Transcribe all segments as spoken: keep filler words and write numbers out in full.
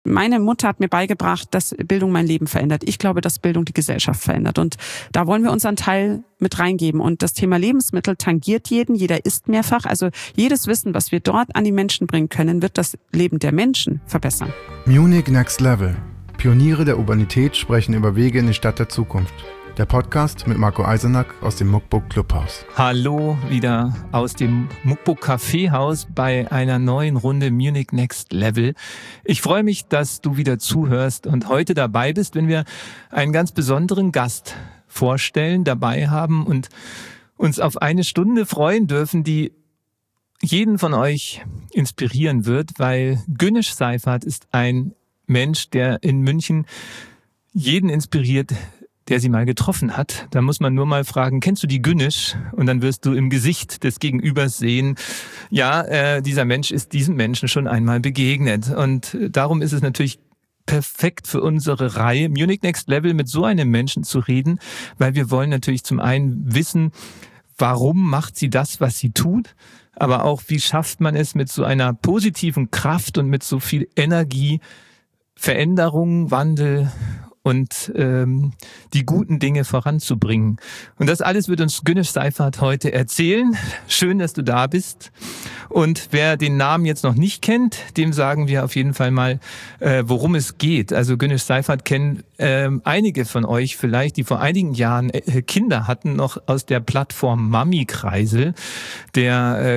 Meine Mutter hat mir beigebracht, dass Bildung mein Leben verändert. Ich glaube, dass Bildung die Gesellschaft verändert. Und da wollen wir unseren Teil mit reingeben. Und das Thema Lebensmittel tangiert jeden. Jeder isst mehrfach. Also jedes Wissen, was wir dort an die Menschen bringen können, wird das Leben der Menschen verbessern. Munich Next Level. Pioniere der Urbanität sprechen über Wege in die Stadt der Zukunft. Der Podcast mit Marco Eisenack aus dem Muckbook Clubhaus. Hallo, wieder aus dem Muckbook Kaffeehaus bei einer neuen Runde Munich Next Level. Ich freue mich, dass du wieder zuhörst und heute dabei bist, wenn wir einen ganz besonderen Gast vorstellen, dabei haben und uns auf eine Stunde freuen dürfen, die jeden von euch inspirieren wird, weil Güneş Seifert ist ein Mensch, der in München jeden inspiriert, der sie mal getroffen hat. Da muss man nur mal fragen, kennst du die Güneş? Und dann wirst du im Gesicht des Gegenübers sehen, ja, äh, dieser Mensch ist diesem Menschen schon einmal begegnet. Und darum ist es natürlich perfekt für unsere Reihe Munich Next Level mit so einem Menschen zu reden, weil wir wollen natürlich zum einen wissen, warum macht sie das, was sie tut, aber auch, wie schafft man es mit so einer positiven Kraft und mit so viel Energie, Veränderung, Wandel und ähm, die guten Dinge voranzubringen. Und das alles wird uns Güneş Seifert heute erzählen. Schön, dass du da bist. Und wer den Namen jetzt noch nicht kennt, dem sagen wir auf jeden Fall mal, äh, worum es geht. Also Güneş Seifert kennen äh, einige von euch vielleicht, die vor einigen Jahren äh, Kinder hatten, noch aus der Plattform Mami-Kreisel, der äh,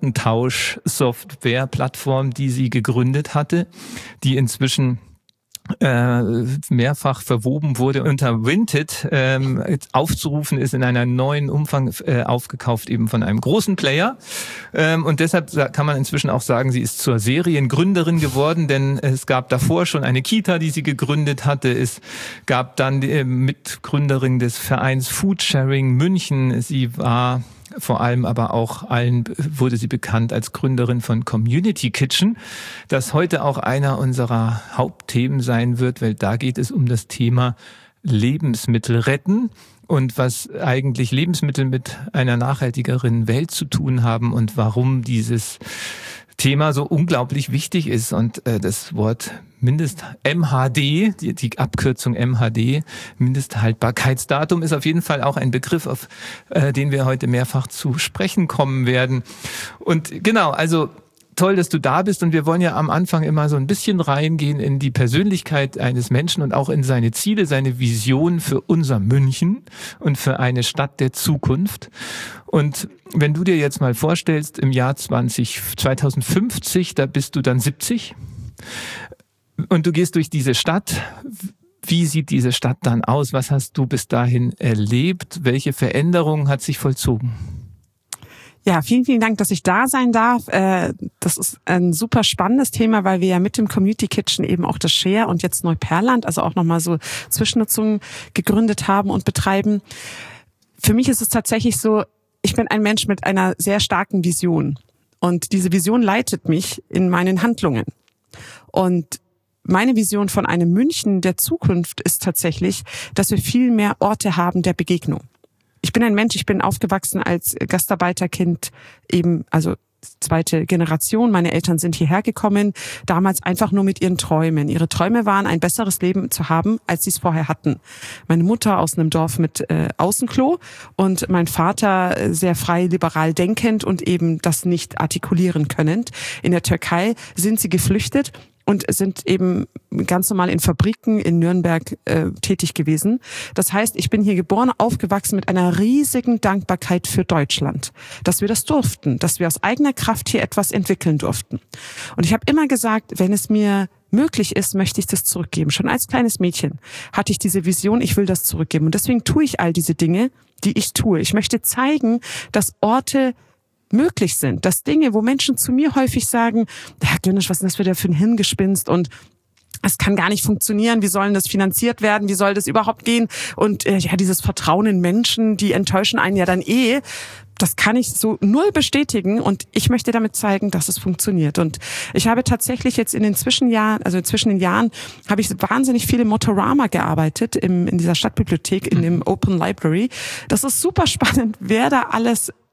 Klamottentausch-Software-Plattform, die sie gegründet hatte, die inzwischen äh, mehrfach verwoben wurde unter Vinted, ähm, aufzurufen ist in einem neuen Umfang äh, aufgekauft eben von einem großen Player, ähm, und deshalb kann man inzwischen auch sagen, sie ist zur Seriengründerin geworden, denn es gab davor schon eine Kita, die sie gegründet hatte, es gab dann die äh, Mitgründerin des Vereins Foodsharing München, sie war vor allem aber auch allen wurde sie bekannt als Gründerin von Community Kitchen, das heute auch einer unserer Hauptthemen sein wird, weil da geht es um das Thema Lebensmittel retten und was eigentlich Lebensmittel mit einer nachhaltigeren Welt zu tun haben und warum dieses Thema so unglaublich wichtig ist. Und äh, das Wort Mindest M H D, die, die Abkürzung M H D, Mindesthaltbarkeitsdatum, ist auf jeden Fall auch ein Begriff, auf äh, den wir heute mehrfach zu sprechen kommen werden. Und genau, also toll, dass du da bist, und wir wollen ja am Anfang immer so ein bisschen reingehen in die Persönlichkeit eines Menschen und auch in seine Ziele, seine Vision für unser München und für eine Stadt der Zukunft. Und wenn du dir jetzt mal vorstellst, im Jahr zwanzig, zweitausendfünfzig, da bist du dann siebzig und du gehst durch diese Stadt. Wie sieht diese Stadt dann aus? Was hast du bis dahin erlebt? Welche Veränderung hat sich vollzogen? Ja, vielen, vielen Dank, dass ich da sein darf. Das ist ein super spannendes Thema, weil wir ja mit dem Community Kitchen eben auch das Share und jetzt Neuperland, also auch nochmal so Zwischennutzungen gegründet haben und betreiben. Für mich ist es tatsächlich so, ich bin ein Mensch mit einer sehr starken Vision. Und diese Vision leitet mich in meinen Handlungen. Und meine Vision von einem München der Zukunft ist tatsächlich, dass wir viel mehr Orte haben der Begegnung. Ich bin ein Mensch, ich bin aufgewachsen als Gastarbeiterkind, eben, also zweite Generation. Meine Eltern sind hierher gekommen, damals einfach nur mit ihren Träumen. Ihre Träume waren, ein besseres Leben zu haben, als sie es vorher hatten. Meine Mutter aus einem Dorf mit äh, Außenklo und mein Vater äh, sehr frei liberal denkend und eben das nicht artikulieren könnend. In der Türkei sind sie geflüchtet und sind eben ganz normal in Fabriken in Nürnberg äh, tätig gewesen. Das heißt, ich bin hier geboren, aufgewachsen mit einer riesigen Dankbarkeit für Deutschland, dass wir das durften, dass wir aus eigener Kraft hier etwas entwickeln durften. Und ich habe immer gesagt, wenn es mir möglich ist, möchte ich das zurückgeben. Schon als kleines Mädchen hatte ich diese Vision, ich will das zurückgeben. Und deswegen tue ich all diese Dinge, die ich tue. Ich möchte zeigen, dass Orte möglich sind, dass Dinge, wo Menschen zu mir häufig sagen, Herr Güneş, was ist das wieder für ein Hirngespinst und es kann gar nicht funktionieren, wie soll das finanziert werden, wie soll das überhaupt gehen und äh, ja, dieses Vertrauen in Menschen, die enttäuschen einen ja dann eh, das kann ich so null bestätigen und ich möchte damit zeigen, dass es funktioniert. Und ich habe tatsächlich jetzt in den Zwischenjahren, also zwischen den Jahren, habe ich wahnsinnig viel im Motorama gearbeitet, im, in dieser Stadtbibliothek, in dem Open Library. Das ist super spannend, wer da alles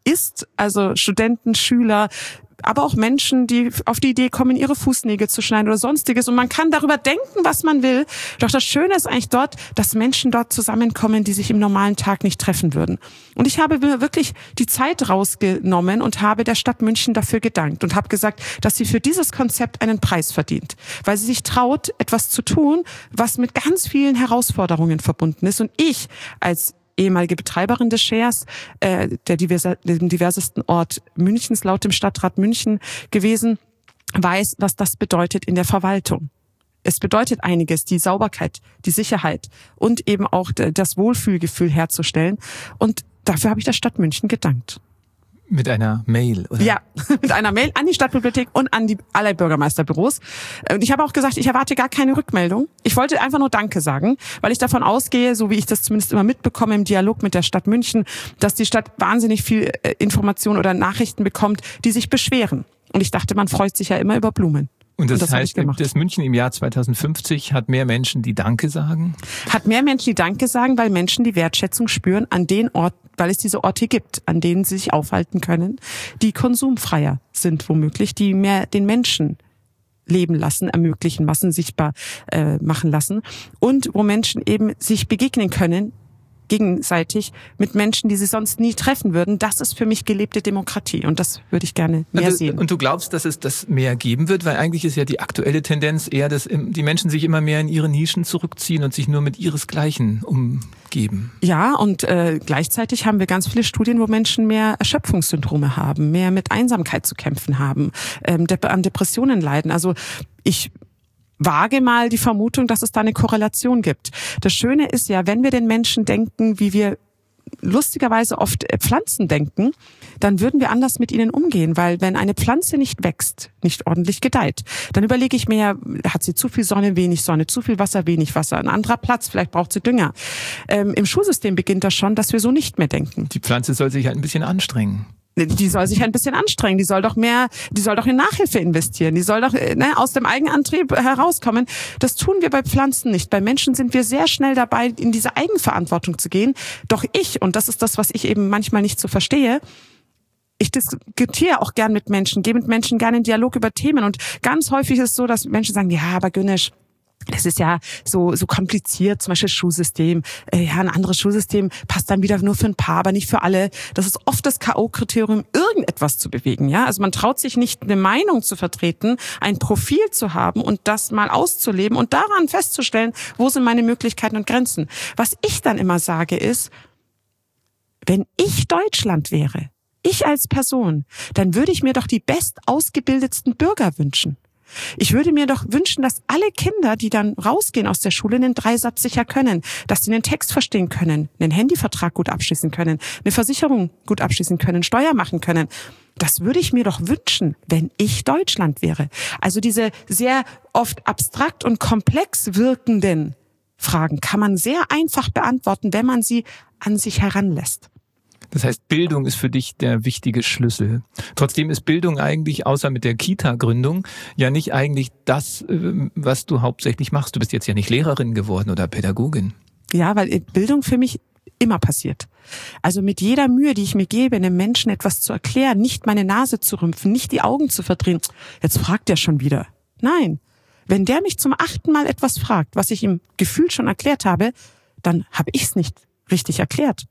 ist, also Studenten, Schüler, aber auch Menschen, die auf die Idee kommen, ihre Fußnägel zu schneiden oder sonstiges. Und man kann darüber denken, was man will. Doch das Schöne ist eigentlich dort, dass Menschen dort zusammenkommen, die sich im normalen Tag nicht treffen würden. Und ich habe mir wirklich die Zeit rausgenommen und habe der Stadt München dafür gedankt und habe gesagt, dass sie für dieses Konzept einen Preis verdient. Weil sie sich traut, etwas zu tun, was mit ganz vielen Herausforderungen verbunden ist. Und ich als ehemalige Betreiberin des Shares, äh, der diverse, dem diversesten Ort Münchens, laut dem Stadtrat München gewesen, weiß, was das bedeutet in der Verwaltung. Es bedeutet einiges, die Sauberkeit, die Sicherheit und eben auch das Wohlfühlgefühl herzustellen. Und dafür habe ich der Stadt München gedankt. Mit einer Mail, oder? Ja, mit einer Mail an die Stadtbibliothek und an die alle Bürgermeisterbüros. Und ich habe auch gesagt, ich erwarte gar keine Rückmeldung. Ich wollte einfach nur Danke sagen, weil ich davon ausgehe, so wie ich das zumindest immer mitbekomme im Dialog mit der Stadt München, dass die Stadt wahnsinnig viel Information oder Nachrichten bekommt, die sich beschweren. Und ich dachte, man freut sich ja immer über Blumen. Und das, und das heißt, das München im Jahr zweitausendfünfzig hat mehr Menschen, die Danke sagen? Hat mehr Menschen, die Danke sagen, weil Menschen die Wertschätzung spüren an den Orten, weil es diese Orte gibt, an denen sie sich aufhalten können, die konsumfreier sind womöglich, die mehr den Menschen leben lassen, ermöglichen, Massen sichtbar äh, machen lassen und wo Menschen eben sich begegnen können, gegenseitig mit Menschen, die sie sonst nie treffen würden. Das ist für mich gelebte Demokratie und das würde ich gerne mehr und du, sehen. Und du glaubst, dass es das mehr geben wird? Weil eigentlich ist ja die aktuelle Tendenz eher, dass die Menschen sich immer mehr in ihre Nischen zurückziehen und sich nur mit ihresgleichen umgeben. Ja, und äh, gleichzeitig haben wir ganz viele Studien, wo Menschen mehr Erschöpfungssyndrome haben, mehr mit Einsamkeit zu kämpfen haben, ähm, de- an Depressionen leiden. Also ich wage mal die Vermutung, dass es da eine Korrelation gibt. Das Schöne ist ja, wenn wir den Menschen denken, wie wir lustigerweise oft Pflanzen denken, dann würden wir anders mit ihnen umgehen, weil wenn eine Pflanze nicht wächst, nicht ordentlich gedeiht, dann überlege ich mir ja, hat sie zu viel Sonne, wenig Sonne, zu viel Wasser, wenig Wasser, ein anderer Platz, vielleicht braucht sie Dünger. Ähm, im Schulsystem beginnt das schon, dass wir so nicht mehr denken. Die Pflanze soll sich halt ein bisschen anstrengen. Die soll sich ein bisschen anstrengen, die soll doch mehr, die soll doch in Nachhilfe investieren, die soll doch ne, aus dem Eigenantrieb herauskommen. Das tun wir bei Pflanzen nicht. Bei Menschen sind wir sehr schnell dabei, in diese Eigenverantwortung zu gehen. Doch ich, und das ist das, was ich eben manchmal nicht so verstehe, ich diskutiere auch gern mit Menschen, gehe mit Menschen gerne in Dialog über Themen und ganz häufig ist es so, dass Menschen sagen, ja, aber Günesch, das ist ja so so kompliziert, zum Beispiel das Schulsystem. Äh, ja, ein anderes Schulsystem passt dann wieder nur für ein paar, aber nicht für alle. Das ist oft das K O-Kriterium, irgendetwas zu bewegen. Ja, also man traut sich nicht, eine Meinung zu vertreten, ein Profil zu haben und das mal auszuleben und daran festzustellen, wo sind meine Möglichkeiten und Grenzen. Was ich dann immer sage ist, wenn ich Deutschland wäre, ich als Person, dann würde ich mir doch die bestausgebildetsten Bürger wünschen. Ich würde mir doch wünschen, dass alle Kinder, die dann rausgehen aus der Schule, einen Dreisatz sicher können, dass sie einen Text verstehen können, einen Handyvertrag gut abschließen können, eine Versicherung gut abschließen können, Steuer machen können. Das würde ich mir doch wünschen, wenn ich Deutschland wäre. Also diese sehr oft abstrakt und komplex wirkenden Fragen kann man sehr einfach beantworten, wenn man sie an sich heranlässt. Das heißt, Bildung ist für dich der wichtige Schlüssel. Trotzdem ist Bildung eigentlich, außer mit der Kita-Gründung, ja nicht eigentlich das, was du hauptsächlich machst. Du bist jetzt ja nicht Lehrerin geworden oder Pädagogin. Ja, weil Bildung für mich immer passiert. Also mit jeder Mühe, die ich mir gebe, einem Menschen etwas zu erklären, nicht meine Nase zu rümpfen, nicht die Augen zu verdrehen. Jetzt fragt er schon wieder. Nein, wenn der mich zum achten Mal etwas fragt, was ich ihm gefühlt schon erklärt habe, dann habe ich es nicht richtig erklärt.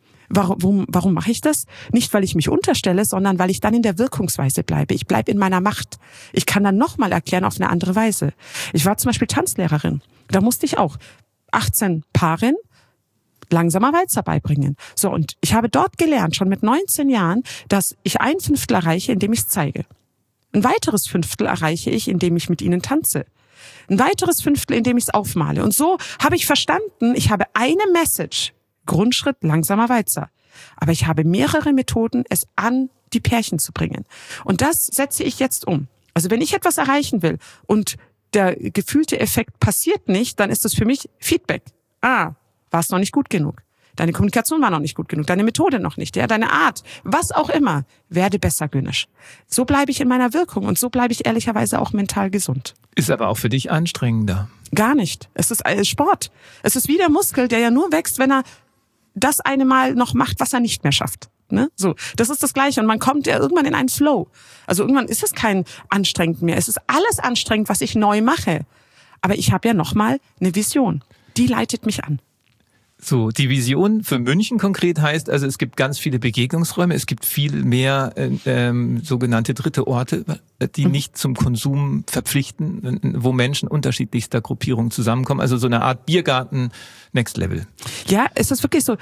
Warum, warum mache ich das? Nicht, weil ich mich unterstelle, sondern weil ich dann in der Wirkungsweise bleibe. Ich bleibe in meiner Macht. Ich kann dann nochmal erklären auf eine andere Weise. Ich war zum Beispiel Tanzlehrerin. Da musste ich auch achtzehn Paaren langsamer Walzer beibringen. So, und ich habe dort gelernt, schon mit neunzehn Jahren, dass ich ein Fünftel erreiche, indem ich es zeige. Ein weiteres Fünftel erreiche ich, indem ich mit ihnen tanze. Ein weiteres Fünftel, indem ich es aufmale. Und so habe ich verstanden, ich habe eine Message. Grundschritt, langsamer Walzer. Aber ich habe mehrere Methoden, es an die Pärchen zu bringen. Und das setze ich jetzt um. Also wenn ich etwas erreichen will und der gefühlte Effekt passiert nicht, dann ist das für mich Feedback. Ah, war es noch nicht gut genug. Deine Kommunikation war noch nicht gut genug, deine Methode noch nicht, ja, deine Art, was auch immer. Werde besser, Günesch. So bleibe ich in meiner Wirkung und so bleibe ich ehrlicherweise auch mental gesund. Ist aber auch für dich anstrengender. Gar nicht. Es ist Sport. Es ist wie der Muskel, der ja nur wächst, wenn er das eine Mal noch macht, was er nicht mehr schafft. Ne? So, das ist das Gleiche und man kommt ja irgendwann in einen Flow. Also irgendwann ist es kein anstrengend mehr. Es ist alles anstrengend, was ich neu mache. Aber ich habe ja nochmal eine Vision. Die leitet mich an. So, die Vision für München konkret heißt, also es gibt ganz viele Begegnungsräume, es gibt viel mehr äh, ähm, sogenannte dritte Orte, die nicht zum Konsum verpflichten, wo Menschen unterschiedlichster Gruppierungen zusammenkommen, also so eine Art Biergarten Next Level. Ja, es ist wirklich so,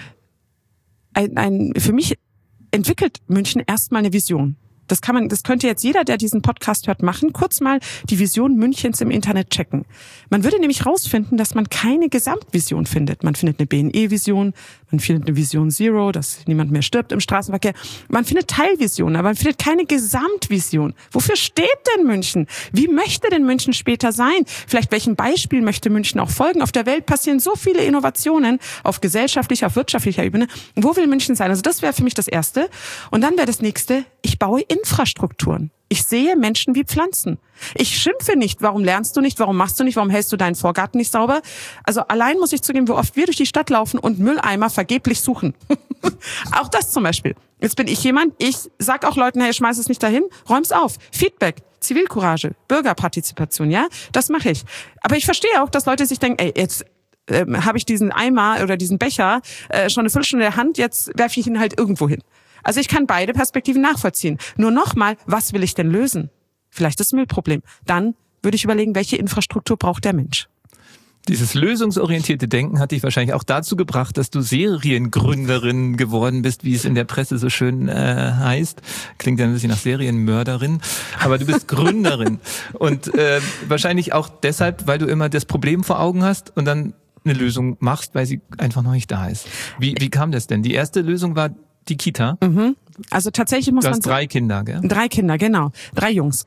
ein, ein für mich entwickelt München erstmal eine Vision. Das kann man, das könnte jetzt jeder, der diesen Podcast hört, machen. Kurz mal die Vision Münchens im Internet checken. Man würde nämlich rausfinden, dass man keine Gesamtvision findet. Man findet eine B N E-Vision, man findet eine Vision Zero, dass niemand mehr stirbt im Straßenverkehr. Man findet Teilvisionen, aber man findet keine Gesamtvision. Wofür steht denn München? Wie möchte denn München später sein? Vielleicht welchem Beispiel möchte München auch folgen? Auf der Welt passieren so viele Innovationen auf gesellschaftlicher, auf wirtschaftlicher Ebene. Wo will München sein? Also das wäre für mich das Erste. Und dann wäre das Nächste, ich baue Infrastrukturen. Ich sehe Menschen wie Pflanzen. Ich schimpfe nicht, warum lernst du nicht, warum machst du nicht, warum hältst du deinen Vorgarten nicht sauber? Also allein muss ich zugeben, wie oft wir durch die Stadt laufen und Mülleimer vergeblich suchen. Auch das zum Beispiel. Jetzt bin ich jemand, ich sag auch Leuten, hey, schmeiß es nicht dahin, räum's auf. Feedback, Zivilcourage, Bürgerpartizipation, ja, das mache ich. Aber ich verstehe auch, dass Leute sich denken, ey, jetzt ähm, habe ich diesen Eimer oder diesen Becher äh, schon eine Viertelstunde in der Hand, jetzt werfe ich ihn halt irgendwo hin. Also ich kann beide Perspektiven nachvollziehen. Nur nochmal, was will ich denn lösen? Vielleicht das Müllproblem. Dann würde ich überlegen, welche Infrastruktur braucht der Mensch? Dieses lösungsorientierte Denken hat dich wahrscheinlich auch dazu gebracht, dass du Seriengründerin geworden bist, wie es in der Presse so schön äh, heißt. Klingt ja ein bisschen nach Serienmörderin, aber du bist Gründerin. Und äh, wahrscheinlich auch deshalb, weil du immer das Problem vor Augen hast und dann eine Lösung machst, weil sie einfach noch nicht da ist. Wie, wie kam das denn? Die erste Lösung war die Kita? Mhm. Also tatsächlich muss du man hast drei Kinder, gell? Drei Kinder, genau. Drei Jungs.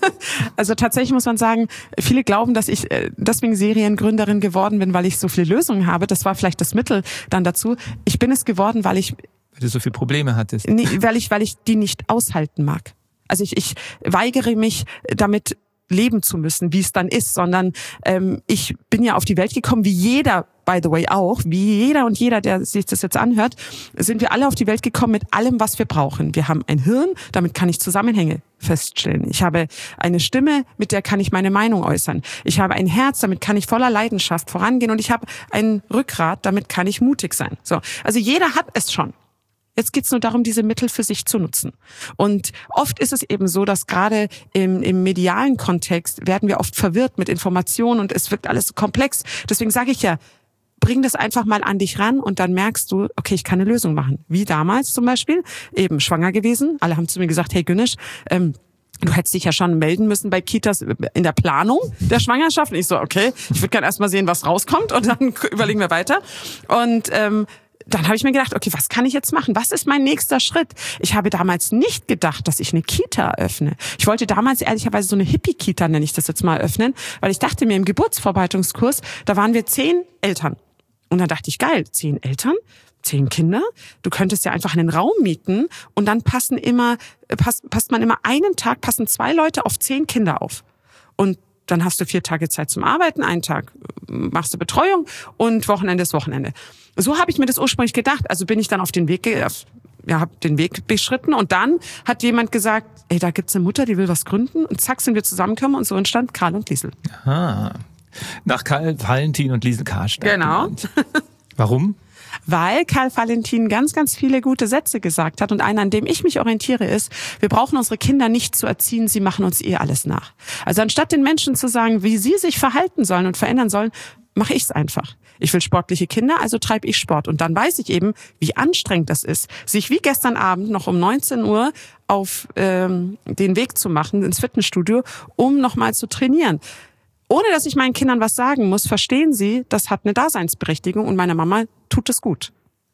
Also tatsächlich muss man sagen, viele glauben, dass ich deswegen Seriengründerin geworden bin, weil ich so viele Lösungen habe. Das war vielleicht das Mittel dann dazu. Ich bin es geworden, weil ich... Weil du so viele Probleme hattest. Nee, weil ich, weil ich die nicht aushalten mag. Also ich, ich weigere mich damit leben zu müssen, wie es dann ist, sondern ähm, ich bin ja auf die Welt gekommen, wie jeder, by the way auch, wie jeder und jeder, der sich das jetzt anhört, sind wir alle auf die Welt gekommen mit allem, was wir brauchen. Wir haben ein Hirn, damit kann ich Zusammenhänge feststellen. Ich habe eine Stimme, mit der kann ich meine Meinung äußern. Ich habe ein Herz, damit kann ich voller Leidenschaft vorangehen und ich habe ein Rückgrat, damit kann ich mutig sein. So, also jeder hat es schon. Jetzt geht's nur darum, diese Mittel für sich zu nutzen. Und oft ist es eben so, dass gerade im, im medialen Kontext werden wir oft verwirrt mit Informationen und es wirkt alles so komplex. Deswegen sage ich ja, bring das einfach mal an dich ran und dann merkst du, okay, ich kann eine Lösung machen. Wie damals zum Beispiel, eben schwanger gewesen. Alle haben zu mir gesagt, hey Günesch, ähm, du hättest dich ja schon melden müssen bei Kitas in der Planung der Schwangerschaft. Und ich so, okay, ich würde gerne erst mal sehen, was rauskommt und dann überlegen wir weiter. Und ähm, dann habe ich mir gedacht, okay, was kann ich jetzt machen? Was ist mein nächster Schritt? Ich habe damals nicht gedacht, dass ich eine Kita eröffne. Ich wollte damals ehrlicherweise so eine Hippie-Kita, nenne ich das jetzt mal, eröffnen, weil ich dachte mir im Geburtsvorbereitungskurs, da waren wir zehn Eltern. Und dann dachte ich, geil, zehn Eltern, zehn Kinder. Du könntest ja einfach einen Raum mieten und dann passen immer, passt, passt man immer einen Tag, passen zwei Leute auf zehn Kinder auf. Und dann hast du vier Tage Zeit zum Arbeiten, einen Tag machst du Betreuung und Wochenende ist Wochenende. So habe ich mir das ursprünglich gedacht. Also bin ich dann auf den Weg, ja, habe den Weg beschritten und dann hat jemand gesagt, ey, da gibt's eine Mutter, die will was gründen und zack sind wir zusammengekommen und so entstand Karl und Liesel. Aha. Nach Karl Valentin und Liesel Karstadt. Genau. Genannt. Warum? Weil Karl Valentin ganz, ganz viele gute Sätze gesagt hat und einer, an dem ich mich orientiere, ist, wir brauchen unsere Kinder nicht zu erziehen, sie machen uns eh alles nach. Also anstatt den Menschen zu sagen, wie sie sich verhalten sollen und verändern sollen, mache ich es einfach. Ich will sportliche Kinder, also treibe ich Sport. Und dann weiß ich eben, wie anstrengend das ist, sich wie gestern Abend noch um neunzehn Uhr auf ähm, den Weg zu machen ins Fitnessstudio, um nochmal zu trainieren. Ohne dass ich meinen Kindern was sagen muss, verstehen sie, das hat eine Daseinsberechtigung und meiner Mama tut es gut.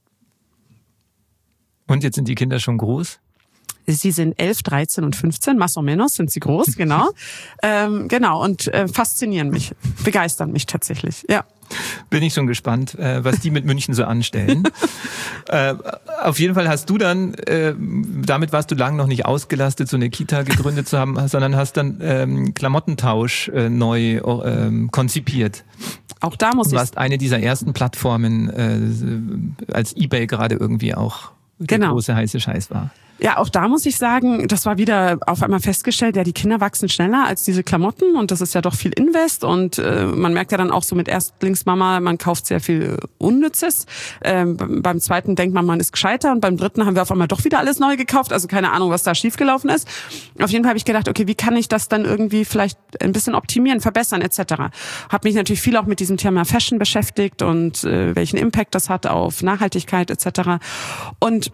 Und jetzt sind die Kinder schon groß? Sie sind elf, dreizehn und fünfzehn, más o menos sind sie groß, genau. ähm, genau, und äh, faszinieren mich, begeistern mich tatsächlich, ja. Bin ich schon gespannt, äh, was die mit München so anstellen. äh, auf jeden Fall hast du dann, äh, damit warst du lange noch nicht ausgelastet, so eine Kita gegründet zu haben, sondern hast dann ähm, Klamottentausch äh, neu äh, konzipiert. Auch da muss ich... Du warst eine dieser ersten Plattformen, äh, als eBay gerade irgendwie auch der genau. große heiße Scheiß war. Ja, auch da muss ich sagen, das war wieder auf einmal festgestellt, ja, die Kinder wachsen schneller als diese Klamotten und das ist ja doch viel Invest und äh, man merkt ja dann auch so mit Erstlingsmama, man kauft sehr viel Unnützes. Ähm, beim zweiten denkt man, man ist gescheiter und beim dritten haben wir auf einmal doch wieder alles neu gekauft, also keine Ahnung, was da schiefgelaufen ist. Auf jeden Fall habe ich gedacht, okay, wie kann ich das dann irgendwie vielleicht ein bisschen optimieren, verbessern et cetera. Habe mich natürlich viel auch mit diesem Thema Fashion beschäftigt und äh, welchen Impact das hat auf Nachhaltigkeit et cetera. Und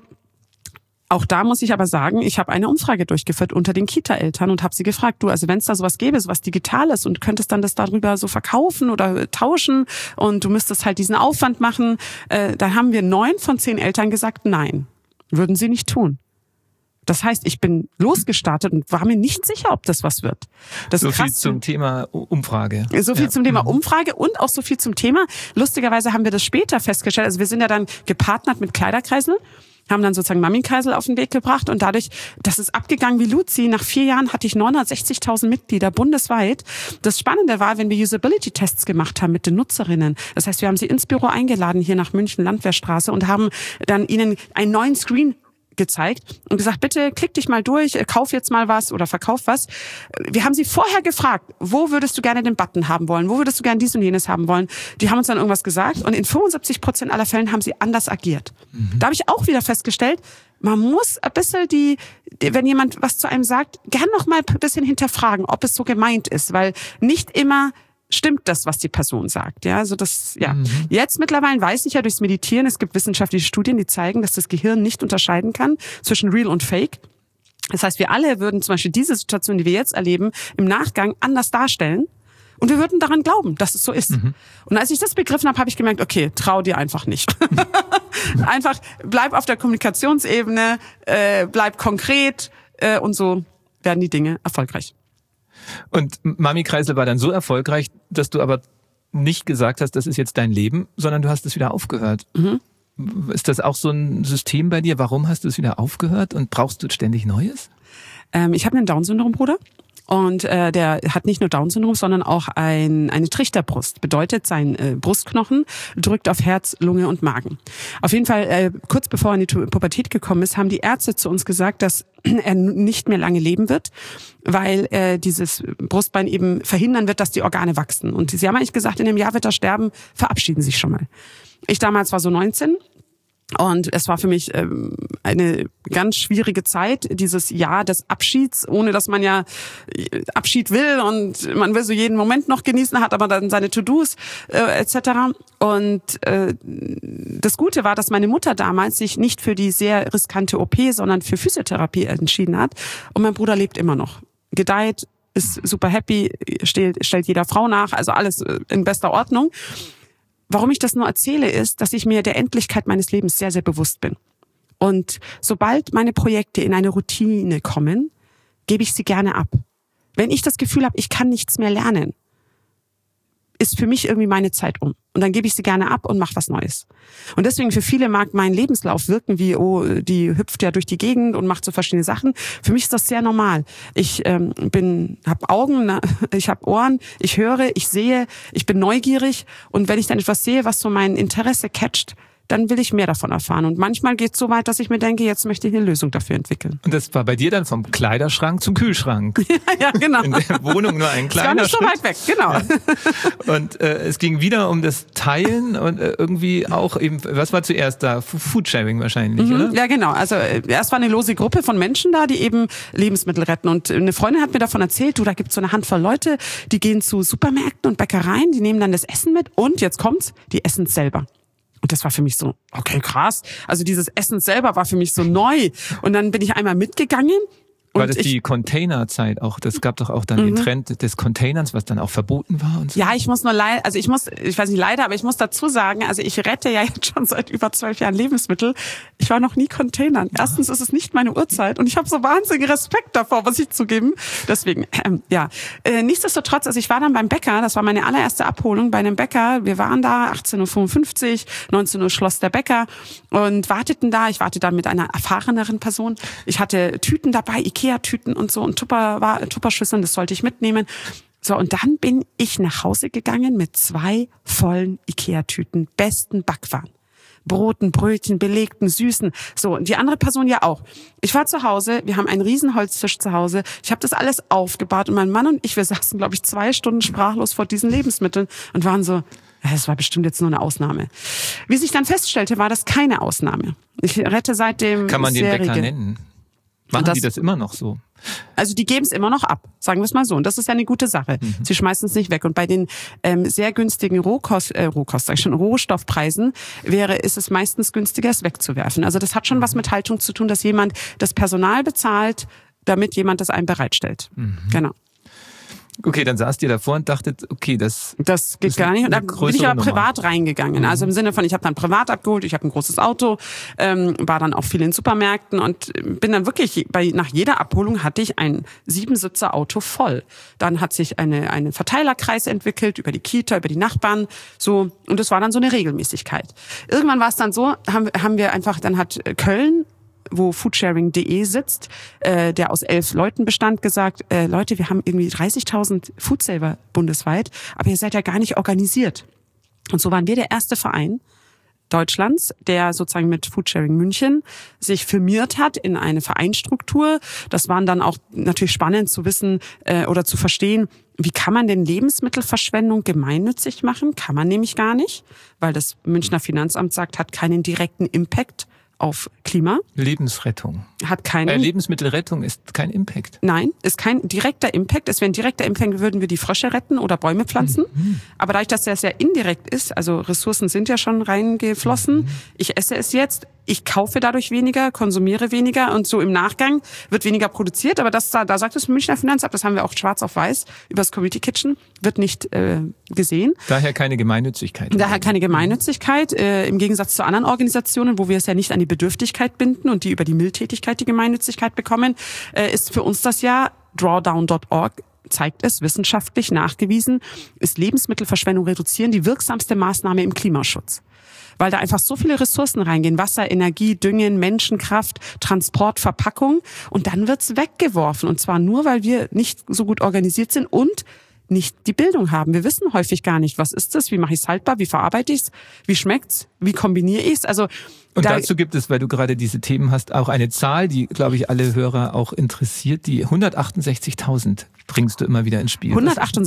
auch da muss ich aber sagen, ich habe eine Umfrage durchgeführt unter den Kita-Eltern und habe sie gefragt, du, also wenn es da sowas gäbe, sowas Digitales und könntest dann das darüber so verkaufen oder tauschen und du müsstest halt diesen Aufwand machen, äh, dann haben wir neun von zehn Eltern gesagt, nein, würden sie nicht tun. Das heißt, ich bin losgestartet und war mir nicht sicher, ob das was wird. Das so viel krass, zum Thema Umfrage. So viel ja. zum Thema Umfrage und auch so viel zum Thema. Lustigerweise haben wir das später festgestellt. Also wir sind ja dann gepartnert mit Kleiderkreisel, haben dann sozusagen Mami-Kreisel auf den Weg gebracht und dadurch, das ist abgegangen wie Luzi. Nach vier Jahren hatte ich neunhundertsechzigtausend Mitglieder bundesweit. Das Spannende war, wenn wir Usability-Tests gemacht haben mit den Nutzerinnen. Das heißt, wir haben sie ins Büro eingeladen, hier nach München, Landwehrstraße und haben dann ihnen einen neuen Screen gezeigt und gesagt, bitte klick dich mal durch, kauf jetzt mal was oder verkauf was. Wir haben sie vorher gefragt, wo würdest du gerne den Button haben wollen, wo würdest du gerne dies und jenes haben wollen. Die haben uns dann irgendwas gesagt und in fünfundsiebzig Prozent aller Fällen haben sie anders agiert. Mhm. Da habe ich auch wieder festgestellt, man muss ein bisschen die, wenn jemand was zu einem sagt, gern noch mal ein bisschen hinterfragen, ob es so gemeint ist, weil nicht immer stimmt das, was die Person sagt. Ja, also das, ja. Mhm. Jetzt mittlerweile weiß ich ja durchs Meditieren, es gibt wissenschaftliche Studien, die zeigen, dass das Gehirn nicht unterscheiden kann zwischen real und fake. Das heißt, wir alle würden zum Beispiel diese Situation, die wir jetzt erleben, im Nachgang anders darstellen. Und wir würden daran glauben, dass es so ist. Mhm. Und als ich das begriffen habe, habe ich gemerkt, okay, trau dir einfach nicht. Einfach bleib auf der Kommunikationsebene, äh, bleib konkret äh, und so werden die Dinge erfolgreich. Und Mami-Kreisel war dann so erfolgreich, dass du aber nicht gesagt hast, das ist jetzt dein Leben, sondern du hast es wieder aufgehört. Mhm. Ist das auch so ein System bei dir? Warum hast du es wieder aufgehört und brauchst du ständig Neues? Ähm, ich habe einen Down-Syndrom-Bruder. Und äh, der hat nicht nur Down-Syndrom, sondern auch ein, eine Trichterbrust. Bedeutet, sein äh, Brustknochen drückt auf Herz, Lunge und Magen. Auf jeden Fall, äh, kurz bevor er in die Pubertät gekommen ist, haben die Ärzte zu uns gesagt, dass er nicht mehr lange leben wird, weil äh, dieses Brustbein eben verhindern wird, dass die Organe wachsen. Und sie haben eigentlich gesagt, in einem Jahr wird er sterben, verabschieden Sie sich schon mal. Ich damals war so neunzehn. Und es war für mich ähm, eine ganz schwierige Zeit, dieses Jahr des Abschieds, ohne dass man ja Abschied will und man will so jeden Moment noch genießen, hat aber dann seine To-Dos äh, et cetera. Und äh, das Gute war, dass meine Mutter damals sich nicht für die sehr riskante O P, sondern für Physiotherapie entschieden hat. Und mein Bruder lebt immer noch, gedeiht, ist super happy, stellt, stellt jeder Frau nach, also alles in bester Ordnung. Warum ich das nur erzähle, ist, dass ich mir der Endlichkeit meines Lebens sehr, sehr bewusst bin. Und sobald meine Projekte in eine Routine kommen, gebe ich sie gerne ab. Wenn ich das Gefühl habe, ich kann nichts mehr lernen, ist für mich irgendwie meine Zeit um. Und dann gebe ich sie gerne ab und mache was Neues. Und deswegen für viele mag mein Lebenslauf wirken wie, oh, die hüpft ja durch die Gegend und macht so verschiedene Sachen. Für mich ist das sehr normal. Ich ähm, bin, habe Augen, ich habe Ohren, ich höre, ich sehe, ich bin neugierig. Und wenn ich dann etwas sehe, was so mein Interesse catcht, dann will ich mehr davon erfahren. Und manchmal geht es so weit, dass ich mir denke, jetzt möchte ich eine Lösung dafür entwickeln. Und das war bei dir dann vom Kleiderschrank zum Kühlschrank. ja, ja, genau. In der Wohnung nur ein kleiner Schritt. Gar nicht so weit weg, genau. Ja. Und äh, es ging wieder um das Teilen und äh, irgendwie auch eben, was war zuerst da? Foodsharing wahrscheinlich, mhm, oder? Ja, genau. Also äh, erst war eine lose Gruppe von Menschen da, die eben Lebensmittel retten. Und eine Freundin hat mir davon erzählt, du, da gibt's so eine Handvoll Leute, die gehen zu Supermärkten und Bäckereien, die nehmen dann das Essen mit und, jetzt kommt's, die essen es selber. Und das war für mich so, okay, krass. Also dieses Essen selber war für mich so neu. Und dann bin ich einmal mitgegangen. War das die Containerzeit auch? Das gab doch auch dann mhm. den Trend des Containers, was dann auch verboten war und so. Ja, ich muss nur leider, also ich muss, ich weiß nicht leider, aber ich muss dazu sagen, also ich rette ja jetzt schon seit über zwölf Jahren Lebensmittel. Ich war noch nie Containern. Erstens ist es nicht meine Uhrzeit und ich habe so wahnsinnigen Respekt davor, muss ich zugeben. Deswegen, ähm, ja. Äh, nichtsdestotrotz, also ich war dann beim Bäcker, das war meine allererste Abholung bei einem Bäcker. Wir waren da, achtzehn Uhr fünfundfünfzig, neunzehn Uhr schloss der Bäcker und warteten da. Ich warte da mit einer erfahreneren Person. Ich hatte Tüten dabei, Ikea-Tüten und so und Tupper, Tupperschüsseln, das sollte ich mitnehmen. So, und dann bin ich nach Hause gegangen mit zwei vollen Ikea-Tüten, besten Backwaren. Broten, Brötchen, belegten, süßen. So, und die andere Person ja auch. Ich war zu Hause, wir haben einen riesen Holztisch zu Hause. Ich habe das alles aufgebaut und mein Mann und ich, wir saßen, glaube ich, zwei Stunden sprachlos vor diesen Lebensmitteln und waren so, es war bestimmt jetzt nur eine Ausnahme. Wie sich dann feststellte, war das keine Ausnahme. Ich rette seitdem Kann man den Serie. Bäcker nennen? Machen das, die das immer noch so? Also die geben es immer noch ab, sagen wir es mal so. Und das ist ja eine gute Sache. Mhm. Sie schmeißen es nicht weg. Und bei den ähm, sehr günstigen Rohkost, äh, Rohkost, sag ich schon, Rohstoffpreisen wäre, ist es meistens günstiger, es wegzuwerfen. Also das hat schon was mit Haltung zu tun, dass jemand das Personal bezahlt, damit jemand das einem bereitstellt. Mhm. Genau. Okay, dann saßt ihr davor und dachtet, okay, das Das geht gar nicht. Und da bin ich aber privat Nummer. reingegangen. Also im Sinne von, ich habe dann privat abgeholt, ich habe ein großes Auto, ähm, war dann auch viel in Supermärkten und bin dann wirklich, bei nach jeder Abholung hatte ich ein Siebensitzer-Auto voll. Dann hat sich eine eine Verteilerkreis entwickelt über die Kita, über die Nachbarn, so, und das war dann so eine Regelmäßigkeit. Irgendwann war es dann so, haben, haben wir einfach, dann hat Köln, wo foodsharing punkt de sitzt, äh, der aus elf Leuten bestand, gesagt, äh, Leute, wir haben irgendwie dreißigtausend Foodsaver bundesweit, aber ihr seid ja gar nicht organisiert. Und so waren wir der erste Verein Deutschlands, der sozusagen mit Foodsharing München sich firmiert hat in eine Vereinsstruktur. Das waren dann auch natürlich spannend zu wissen äh, oder zu verstehen, wie kann man denn Lebensmittelverschwendung gemeinnützig machen? Kann man nämlich gar nicht, weil das Münchner Finanzamt sagt, hat keinen direkten Impact auf Klima. Lebensrettung. Hat keinen. Äh, Lebensmittelrettung ist kein Impact. Nein, ist kein direkter Impact. Es wäre ein direkter Impact, würden wir die Frösche retten oder Bäume pflanzen. Mhm. Aber dadurch, dass das ja indirekt ist, also Ressourcen sind ja schon reingeflossen, mhm. ich esse es jetzt, ich kaufe dadurch weniger, konsumiere weniger und so im Nachgang wird weniger produziert. Aber das, da sagt das Münchner Finanzamt, das haben wir auch schwarz auf weiß über das Community Kitchen, wird nicht äh, gesehen. Daher keine Gemeinnützigkeit. Daher keine Gemeinnützigkeit, äh, im Gegensatz zu anderen Organisationen, wo wir es ja nicht an die Bedürftigkeit binden und die über die Mildtätigkeit die Gemeinnützigkeit bekommen, äh, ist für uns das ja drawdown punkt org zeigt es, wissenschaftlich nachgewiesen, ist Lebensmittelverschwendung reduzieren die wirksamste Maßnahme im Klimaschutz. Weil da einfach so viele Ressourcen reingehen, Wasser, Energie, Düngen, Menschenkraft, Transport, Verpackung und dann wird's weggeworfen und zwar nur, weil wir nicht so gut organisiert sind und nicht die Bildung haben. Wir wissen häufig gar nicht, was ist das, wie mache ich es haltbar, wie verarbeite ich es, wie schmeckt's, wie kombiniere ich es. Also und da dazu gibt es, weil du gerade diese Themen hast, auch eine Zahl, die, glaube ich, alle Hörer auch interessiert. Die hundertachtundsechzigtausend bringst du immer wieder ins Spiel.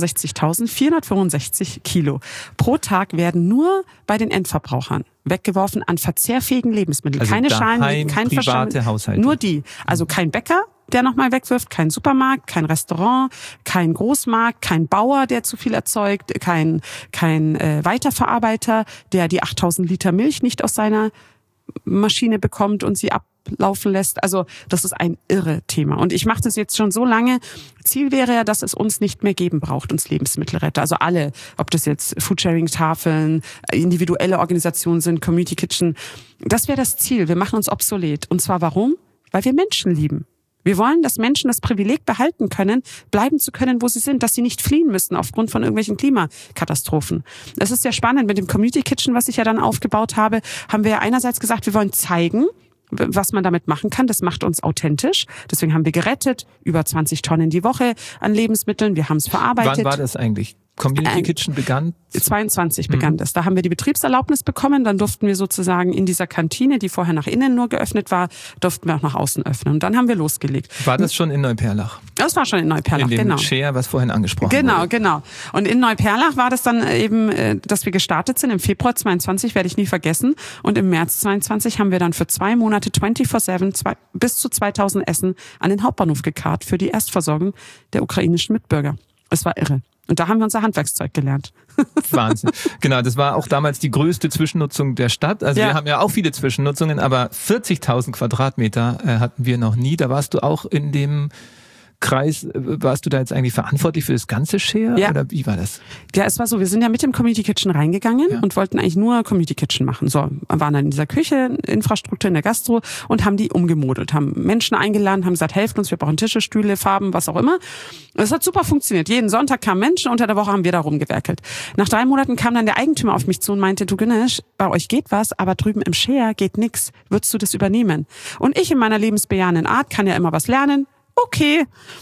hundertachtundsechzigtausendvierhundertfünfundsechzig Kilo pro Tag werden nur bei den Endverbrauchern weggeworfen an verzehrfähigen Lebensmitteln. Also keine daheim, Schalen, kein private Haushalte. Nur die. Also kein Bäcker, der nochmal wegwirft, kein Supermarkt, kein Restaurant, kein Großmarkt, kein Bauer, der zu viel erzeugt, kein kein äh, Weiterverarbeiter, der die achttausend Liter Milch nicht aus seiner Maschine bekommt und sie ablaufen lässt. Also das ist ein irre Thema. Und ich mache das jetzt schon so lange. Ziel wäre ja, dass es uns nicht mehr geben braucht, uns Lebensmittelretter. Also alle, ob das jetzt Foodsharing-Tafeln, individuelle Organisationen sind, Community Kitchen. Das wäre das Ziel. Wir machen uns obsolet. Und zwar warum? Weil wir Menschen lieben. Wir wollen, dass Menschen das Privileg behalten können, bleiben zu können, wo sie sind, dass sie nicht fliehen müssen aufgrund von irgendwelchen Klimakatastrophen. Es ist sehr spannend. Mit dem Community Kitchen, was ich ja dann aufgebaut habe, haben wir ja einerseits gesagt, wir wollen zeigen, was man damit machen kann. Das macht uns authentisch. Deswegen haben wir gerettet, über zwanzig Tonnen die Woche an Lebensmitteln. Wir haben es verarbeitet. Wann war das eigentlich? Community Kitchen begann? zweiundzwanzig begann mhm. das. Da haben wir die Betriebserlaubnis bekommen. Dann durften wir sozusagen in dieser Kantine, die vorher nach innen nur geöffnet war, durften wir auch nach außen öffnen. Und dann haben wir losgelegt. War das schon in Neuperlach? Das war schon in Neuperlach, in dem genau. Share, was vorhin angesprochen genau, wurde. Genau, genau. Und in Neuperlach war das dann eben, dass wir gestartet sind. Im Februar zweiundzwanzig werde ich nie vergessen. Und im März zweiundzwanzig haben wir dann für zwei Monate vierundzwanzig sieben bis zu zweitausend Essen an den Hauptbahnhof gekarrt für die Erstversorgung der ukrainischen Mitbürger. Es war irre. Und da haben wir unser Handwerkszeug gelernt. Wahnsinn. Genau, das war auch damals die größte Zwischennutzung der Stadt. Also ja. Wir haben ja auch viele Zwischennutzungen, aber vierzigtausend Quadratmeter äh, hatten wir noch nie. Da warst du auch in dem Kreis, warst du da jetzt eigentlich verantwortlich für das ganze Share? Ja. Oder wie war das? Ja, es war so, wir sind ja mit dem Community Kitchen reingegangen ja. und wollten eigentlich nur Community Kitchen machen. So, waren dann in dieser Küche, Infrastruktur in der Gastro und haben die umgemodelt, haben Menschen eingeladen, haben gesagt, helft uns, wir brauchen Tische, Stühle, Farben, was auch immer. Das hat super funktioniert. Jeden Sonntag kamen Menschen, unter der Woche haben wir da rumgewerkelt. Nach drei Monaten kam dann der Eigentümer auf mich zu und meinte, du Güneş, bei euch geht was, aber drüben im Share geht nix. Würdest du das übernehmen? Und ich in meiner lebensbejahenden Art kann ja immer was lernen. Okay,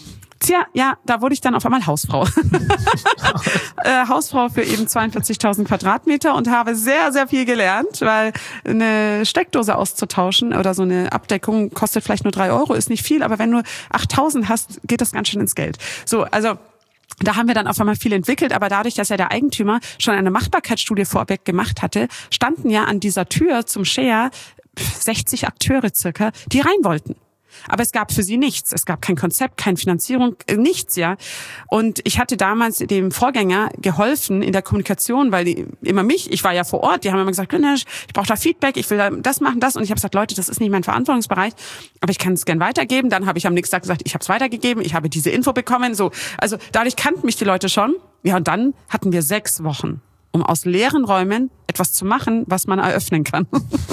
Tja, ja, da wurde ich dann auf einmal Hausfrau. äh, Hausfrau für eben zweiundvierzigtausend Quadratmeter und habe sehr, sehr viel gelernt, weil eine Steckdose auszutauschen oder so eine Abdeckung kostet vielleicht nur drei Euro, ist nicht viel, aber wenn du achttausend hast, geht das ganz schön ins Geld. So, also da haben wir dann auf einmal viel entwickelt, aber dadurch, dass ja der Eigentümer schon eine Machbarkeitsstudie vorweg gemacht hatte, standen ja an dieser Tür zum Share sechzig Akteure circa, die rein wollten. Aber es gab für sie nichts. Es gab kein Konzept, keine Finanzierung, nichts, ja. Und ich hatte damals dem Vorgänger geholfen in der Kommunikation, weil die immer mich, ich war ja vor Ort, die haben immer gesagt, ich brauche da Feedback, ich will da das machen, das. Und ich habe gesagt, Leute, das ist nicht mein Verantwortungsbereich, aber ich kann es gern weitergeben. Dann habe ich am nächsten Tag gesagt, ich habe es weitergegeben, ich habe diese Info bekommen. So, also dadurch kannten mich die Leute schon. Ja, und dann hatten wir sechs Wochen, um aus leeren Räumen etwas zu machen, was man eröffnen kann.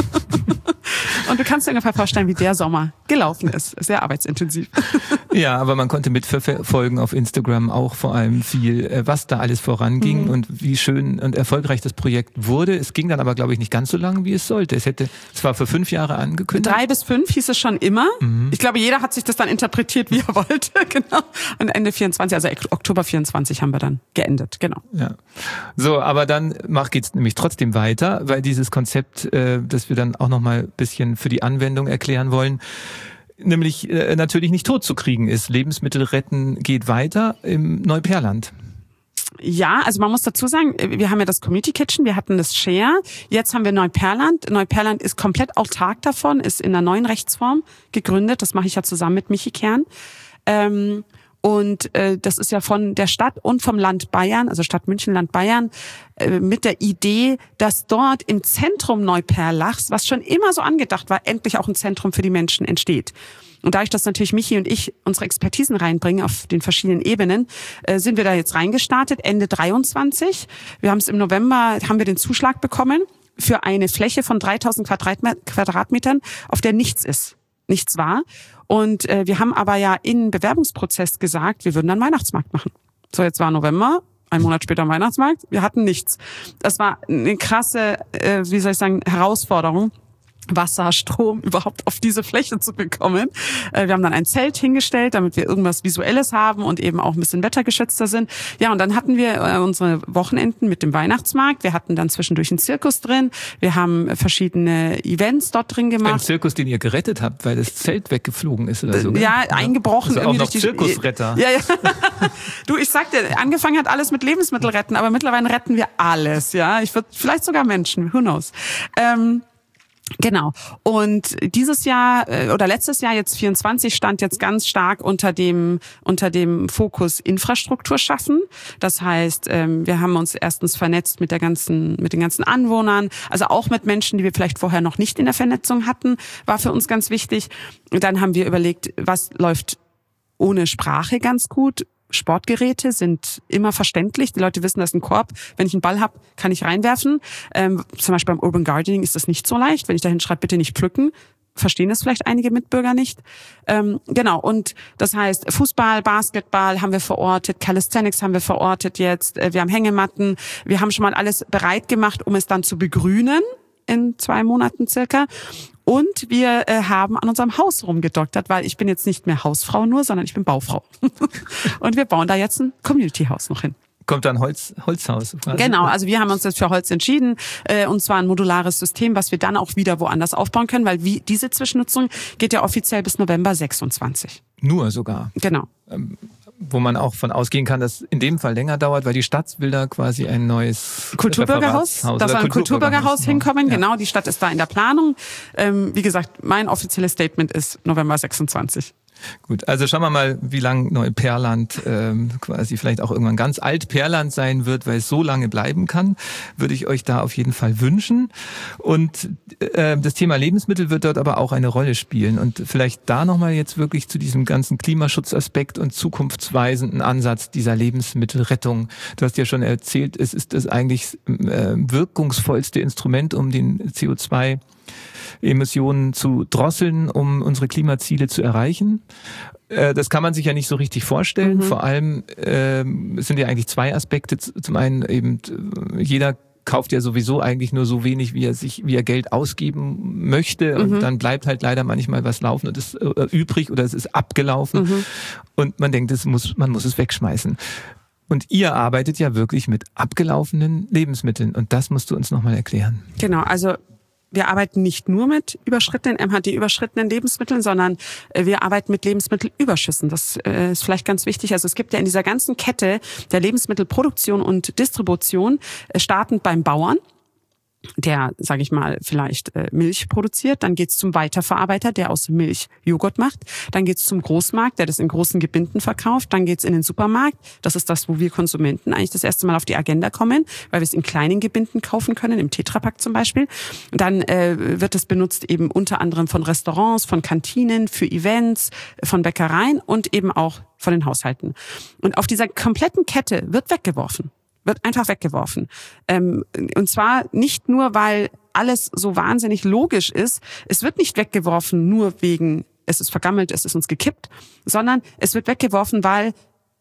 Und du kannst dir ungefähr vorstellen, wie der Sommer gelaufen ist. Sehr arbeitsintensiv. Ja, aber man konnte mitverfolgen auf Instagram auch vor allem viel, was da alles voranging mhm. und wie schön und erfolgreich das Projekt wurde. Es ging dann aber, glaube ich, nicht ganz so lang, wie es sollte. Es hätte, es war für fünf Jahre angekündigt. Drei bis fünf hieß es schon immer. Mhm. Ich glaube, jeder hat sich das dann interpretiert, wie er wollte. Genau. Und Ende vierundzwanzig, also Oktober vierundzwanzig haben wir dann geendet. Genau. Ja. So, aber dann geht es nämlich trotzdem weiter, weil dieses Konzept, äh, das wir dann auch nochmal ein bisschen für die Anwendung erklären wollen, nämlich äh, natürlich nicht tot zu kriegen ist. Lebensmittel retten geht weiter im Neuperland. Ja, also man muss dazu sagen, wir haben ja das Community Kitchen, wir hatten das Share, jetzt haben wir Neuperland. Neuperland ist komplett autark davon, ist in einer neuen Rechtsform gegründet, das mache ich ja zusammen mit Michi Kern. Ähm, Und äh, das ist ja von der Stadt und vom Land Bayern, also Stadt München, Land Bayern, äh, mit der Idee, dass dort im Zentrum Neuperlachs, was schon immer so angedacht war, endlich auch ein Zentrum für die Menschen entsteht. Und dadurch, dass natürlich Michi und ich unsere Expertisen reinbringen auf den verschiedenen Ebenen, äh, sind wir da jetzt reingestartet, Ende dreiundzwanzig. Wir haben es im November, haben wir den Zuschlag bekommen für eine Fläche von dreitausend Quadratmetern, auf der nichts ist. Nichts war. Und äh, wir haben aber ja im Bewerbungsprozess gesagt, wir würden dann Weihnachtsmarkt machen. So, jetzt war November, ein Monat später Weihnachtsmarkt, wir hatten nichts. Das war eine krasse, äh, wie soll ich sagen, Herausforderung, Wasser, Strom überhaupt auf diese Fläche zu bekommen. Wir haben dann ein Zelt hingestellt, damit wir irgendwas Visuelles haben und eben auch ein bisschen wettergeschützter sind. Ja, und dann hatten wir unsere Wochenenden mit dem Weihnachtsmarkt. Wir hatten dann zwischendurch einen Zirkus drin. Wir haben verschiedene Events dort drin gemacht. Ein Zirkus, den ihr gerettet habt, weil das Zelt weggeflogen ist oder so. Ne? Ja, eingebrochen. Also auch noch Zirkusretter. Ja, ja. Du, ich sag dir, angefangen hat alles mit Lebensmittel retten, aber mittlerweile retten wir alles. Ja, ich würde vielleicht sogar Menschen. Who knows? Ähm, Genau. Und dieses Jahr oder letztes Jahr, jetzt vierundzwanzig, stand jetzt ganz stark unter dem unter dem Fokus Infrastruktur schaffen. Das heißt, wir haben uns erstens vernetzt mit der ganzen mit den ganzen Anwohnern, also auch mit Menschen, die wir vielleicht vorher noch nicht in der Vernetzung hatten, war für uns ganz wichtig. Und dann haben wir überlegt, was läuft ohne Sprache ganz gut. Sportgeräte sind immer verständlich. Die Leute wissen, das ist ein Korb. Wenn ich einen Ball habe, kann ich reinwerfen. Ähm, zum Beispiel beim Urban Gardening ist das nicht so leicht. Wenn ich dahin schreibe, bitte nicht pflücken, verstehen das vielleicht einige Mitbürger nicht. Ähm, genau, und das heißt, Fußball, Basketball haben wir verortet, Calisthenics haben wir verortet jetzt, wir haben Hängematten, wir haben schon mal alles bereit gemacht, um es dann zu begrünen in zwei Monaten circa. Und wir äh, haben an unserem Haus rumgedoktert, weil ich bin jetzt nicht mehr Hausfrau nur, sondern ich bin Baufrau. Und wir bauen da jetzt ein Community-Haus noch hin. Kommt dann Holz, Holzhaus quasi. Genau, also wir haben uns jetzt für Holz entschieden, äh, und zwar ein modulares System, was wir dann auch wieder woanders aufbauen können, weil wie diese Zwischennutzung geht ja offiziell bis November sechsundzwanzig. Nur sogar? Genau. Ähm, wo man auch von ausgehen kann, dass in dem Fall länger dauert, weil die Stadt will da quasi ein neues Kulturbürgerhaus, da soll ein Kulturbürgerhaus hinkommen. Ja. Genau, die Stadt ist da in der Planung. Ähm, wie gesagt, mein offizielles Statement ist November sechsundzwanzig. Gut, also schauen wir mal, wie lang Neuperland ähm, quasi vielleicht auch irgendwann ganz Altperland sein wird, weil es so lange bleiben kann, würde ich euch da auf jeden Fall wünschen. Und äh, das Thema Lebensmittel wird dort aber auch eine Rolle spielen. Und vielleicht da nochmal jetzt wirklich zu diesem ganzen Klimaschutzaspekt und zukunftsweisenden Ansatz dieser Lebensmittelrettung. Du hast ja schon erzählt, es ist das eigentlich äh, wirkungsvollste Instrument, um den C O zwei Emissionen zu drosseln, um unsere Klimaziele zu erreichen. Das kann man sich ja nicht so richtig vorstellen. Mhm. Vor allem ähm, es sind ja eigentlich zwei Aspekte. Zum einen eben, jeder kauft ja sowieso eigentlich nur so wenig, wie er sich, wie er Geld ausgeben möchte. Und mhm. dann bleibt halt leider manchmal was laufen und ist äh, übrig oder es ist abgelaufen. Mhm. Und man denkt, es muss, man muss es wegschmeißen. Und ihr arbeitet ja wirklich mit abgelaufenen Lebensmitteln. Und das musst du uns nochmal erklären. Genau, also wir arbeiten nicht nur mit überschrittenen, M H D-überschrittenen Lebensmitteln, sondern wir arbeiten mit Lebensmittelüberschüssen. Das ist vielleicht ganz wichtig. Also es gibt ja in dieser ganzen Kette der Lebensmittelproduktion und Distribution, startend beim Bauern, der, sage ich mal, vielleicht äh, Milch produziert, dann geht's zum Weiterverarbeiter, der aus Milch Joghurt macht, dann geht's zum Großmarkt, der das in großen Gebinden verkauft, dann geht's in den Supermarkt, das ist das, wo wir Konsumenten eigentlich das erste Mal auf die Agenda kommen, weil wir es in kleinen Gebinden kaufen können, im Tetrapack zum Beispiel. Und dann äh, wird es benutzt eben unter anderem von Restaurants, von Kantinen, für Events, von Bäckereien und eben auch von den Haushalten. Und auf dieser kompletten Kette wird weggeworfen. Wird einfach weggeworfen. Ähm, und zwar nicht nur, weil alles so wahnsinnig logisch ist. Es wird nicht weggeworfen nur wegen, es ist vergammelt, es ist uns gekippt, sondern es wird weggeworfen, weil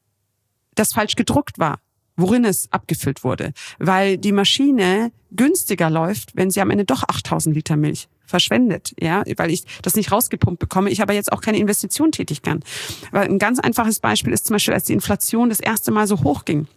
das falsch gedruckt war, worin es abgefüllt wurde. Weil die Maschine günstiger läuft, wenn sie am Ende doch achttausend Liter Milch verschwendet, ja, weil ich das nicht rausgepumpt bekomme, ich aber jetzt auch keine Investition tätigen kann. Weil ein ganz einfaches Beispiel ist zum Beispiel, als die Inflation das erste Mal so hoch ging,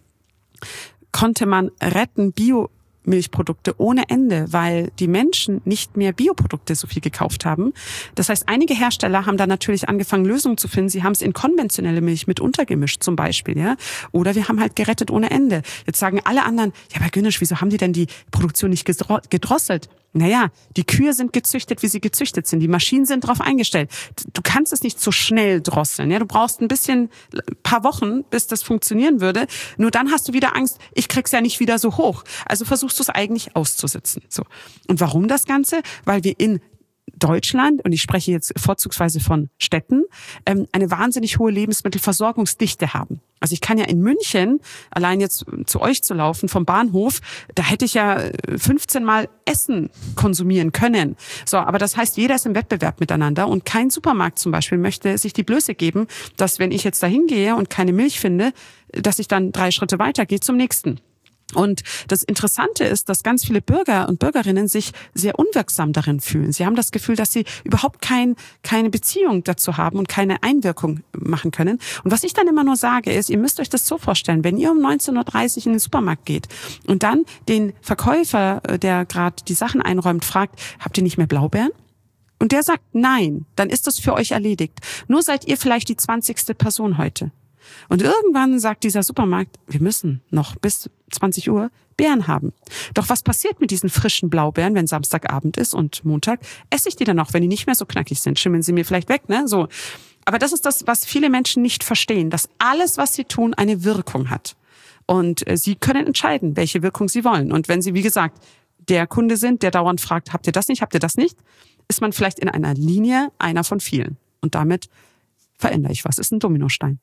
konnte man retten Biomilchprodukte ohne Ende, weil die Menschen nicht mehr Bioprodukte so viel gekauft haben. Das heißt, einige Hersteller haben dann natürlich angefangen, Lösungen zu finden. Sie haben es in konventionelle Milch mit untergemischt zum Beispiel, ja. Oder wir haben halt gerettet ohne Ende. Jetzt sagen alle anderen, ja, bei Günesch, wieso haben die denn die Produktion nicht gedrosselt? Naja, die Kühe sind gezüchtet, wie sie gezüchtet sind. Die Maschinen sind darauf eingestellt. Du kannst es nicht so schnell drosseln. Ja, du brauchst ein bisschen, paar Wochen, bis das funktionieren würde. Nur dann hast du wieder Angst, ich krieg's ja nicht wieder so hoch. Also versuchst du es eigentlich auszusitzen. So. Und warum das Ganze? Weil wir in Deutschland, und ich spreche jetzt vorzugsweise von Städten, eine wahnsinnig hohe Lebensmittelversorgungsdichte haben. Also ich kann ja in München, allein jetzt zu euch zu laufen vom Bahnhof, da hätte ich ja fünfzehn Mal Essen konsumieren können. So, aber das heißt, jeder ist im Wettbewerb miteinander und kein Supermarkt zum Beispiel möchte sich die Blöße geben, dass wenn ich jetzt da hingehe und keine Milch finde, dass ich dann drei Schritte weitergehe zum nächsten. Und das Interessante ist, dass ganz viele Bürger und Bürgerinnen sich sehr unwirksam darin fühlen. Sie haben das Gefühl, dass sie überhaupt kein, keine Beziehung dazu haben und keine Einwirkung machen können. Und was ich dann immer nur sage, ist, ihr müsst euch das so vorstellen, wenn ihr um neunzehn Uhr dreißig in den Supermarkt geht und dann den Verkäufer, der gerade die Sachen einräumt, fragt, habt ihr nicht mehr Blaubeeren? Und der sagt nein, dann ist das für euch erledigt. Nur seid ihr vielleicht die zwanzigste Person heute. Und irgendwann sagt dieser Supermarkt, wir müssen noch bis zwanzig Uhr Beeren haben. Doch was passiert mit diesen frischen Blaubeeren, wenn Samstagabend ist und Montag? Esse ich die dann noch, wenn die nicht mehr so knackig sind? Schimmeln sie mir vielleicht weg, ne? So. Aber das ist das, was viele Menschen nicht verstehen, dass alles, was sie tun, eine Wirkung hat. Und äh, sie können entscheiden, welche Wirkung sie wollen. Und wenn sie, wie gesagt, der Kunde sind, der dauernd fragt, habt ihr das nicht, habt ihr das nicht, ist man vielleicht in einer Linie einer von vielen. Und damit verändere ich was. Ist ein Dominostein.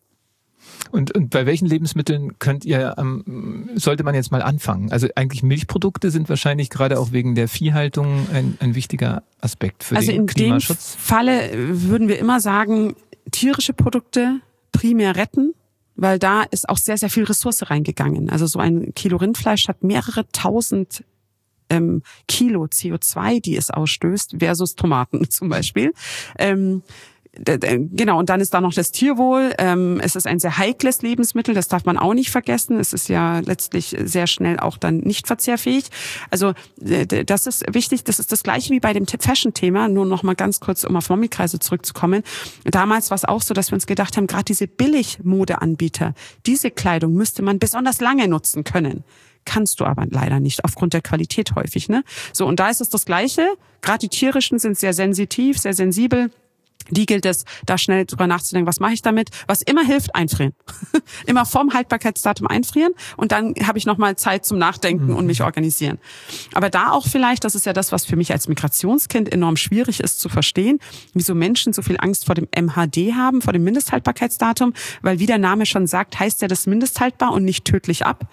Und, und bei welchen Lebensmitteln könnt ihr, ähm, sollte man jetzt mal anfangen? Also eigentlich Milchprodukte sind wahrscheinlich gerade auch wegen der Viehhaltung ein, ein wichtiger Aspekt für also den Klimaschutz. Also in dem Falle würden wir immer sagen, tierische Produkte primär retten, weil da ist auch sehr, sehr viel Ressource reingegangen. Also so ein Kilo Rindfleisch hat mehrere tausend ähm, Kilo C O zwei, die es ausstößt, versus Tomaten zum Beispiel. Ähm, Genau, und dann ist da noch das Tierwohl. Es ist ein sehr heikles Lebensmittel, das darf man auch nicht vergessen. Es ist ja letztlich sehr schnell auch dann nicht verzehrfähig. Also das ist wichtig, das ist das Gleiche wie bei dem Fashion-Thema, nur noch mal ganz kurz, um auf Mommikreise zurückzukommen. Damals war es auch so, dass wir uns gedacht haben, gerade diese Billigmodeanbieter, diese Kleidung müsste man besonders lange nutzen können. Kannst du aber leider nicht, aufgrund der Qualität häufig, ne? So, und da ist es das Gleiche. Gerade die tierischen sind sehr sensitiv, sehr sensibel. Die gilt es, da schnell drüber nachzudenken, was mache ich damit? Was immer hilft, einfrieren. Immer vorm Haltbarkeitsdatum einfrieren und dann habe ich nochmal Zeit zum Nachdenken und mich organisieren. Aber da auch vielleicht, das ist ja das, was für mich als Migrationskind enorm schwierig ist zu verstehen, wieso Menschen so viel Angst vor dem M H D haben, vor dem Mindesthaltbarkeitsdatum, weil wie der Name schon sagt, heißt ja das mindesthaltbar und nicht tödlich ab.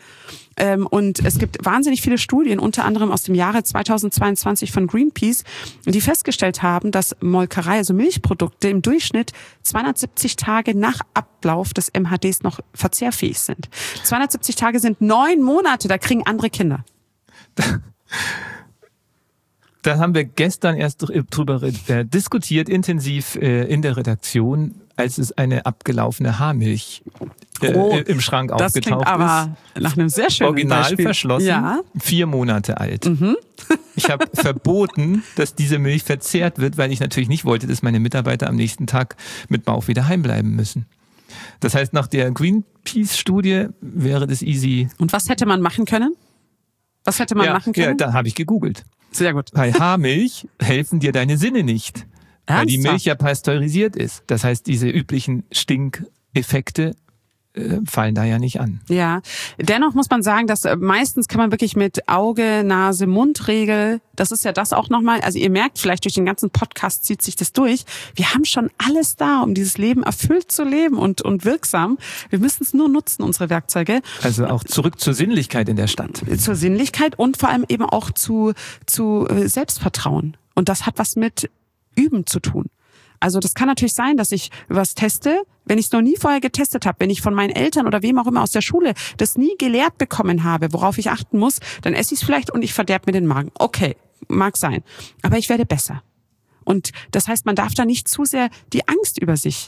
Und es gibt wahnsinnig viele Studien, unter anderem aus dem Jahre zweitausendzweiundzwanzig von Greenpeace, die festgestellt haben, dass Molkerei, also Milchprodukte im Durchschnitt zweihundertsiebzig Tage nach Ablauf des M H Ds noch verzehrfähig sind. zweihundertsiebzig Tage sind neun Monate, da kriegen andere Kinder. Da haben wir gestern erst drüber äh, diskutiert, intensiv äh, in der Redaktion, als es eine abgelaufene Haarmilch äh, oh, im Schrank aufgetaucht ist. Das klingt aber nach einem sehr schönen Original Beispiel. verschlossen, ja. vier Monate alt. Mhm. Ich habe verboten, dass diese Milch verzehrt wird, weil ich natürlich nicht wollte, dass meine Mitarbeiter am nächsten Tag mit Bauch wieder heimbleiben müssen. Das heißt, nach der Greenpeace-Studie wäre das easy. Und was hätte man machen können? Was hätte man ja, machen können? Ja, da habe ich gegoogelt. Sehr gut. Bei Haarmilch helfen dir deine Sinne nicht. Ernsthaft? Weil die Milch ja pasteurisiert ist. Das heißt, diese üblichen Stinkeffekte äh, fallen da ja nicht an. Ja, dennoch muss man sagen, dass äh, meistens kann man wirklich mit Auge, Nase, Mundregel, das ist ja das auch nochmal, also ihr merkt vielleicht durch den ganzen Podcast zieht sich das durch, wir haben schon alles da, um dieses Leben erfüllt zu leben und, und wirksam. Wir müssen es nur nutzen, unsere Werkzeuge. Also auch zurück zur Sinnlichkeit in der Stadt. Zur Sinnlichkeit und vor allem eben auch zu, zu äh, Selbstvertrauen. Und das hat was mit Üben zu tun. Also das kann natürlich sein, dass ich was teste, wenn ich es noch nie vorher getestet habe, wenn ich von meinen Eltern oder wem auch immer aus der Schule das nie gelehrt bekommen habe, worauf ich achten muss, dann esse ich es vielleicht und ich verderbe mir den Magen. Okay, mag sein. Aber ich werde besser. Und das heißt, man darf da nicht zu sehr die Angst über sich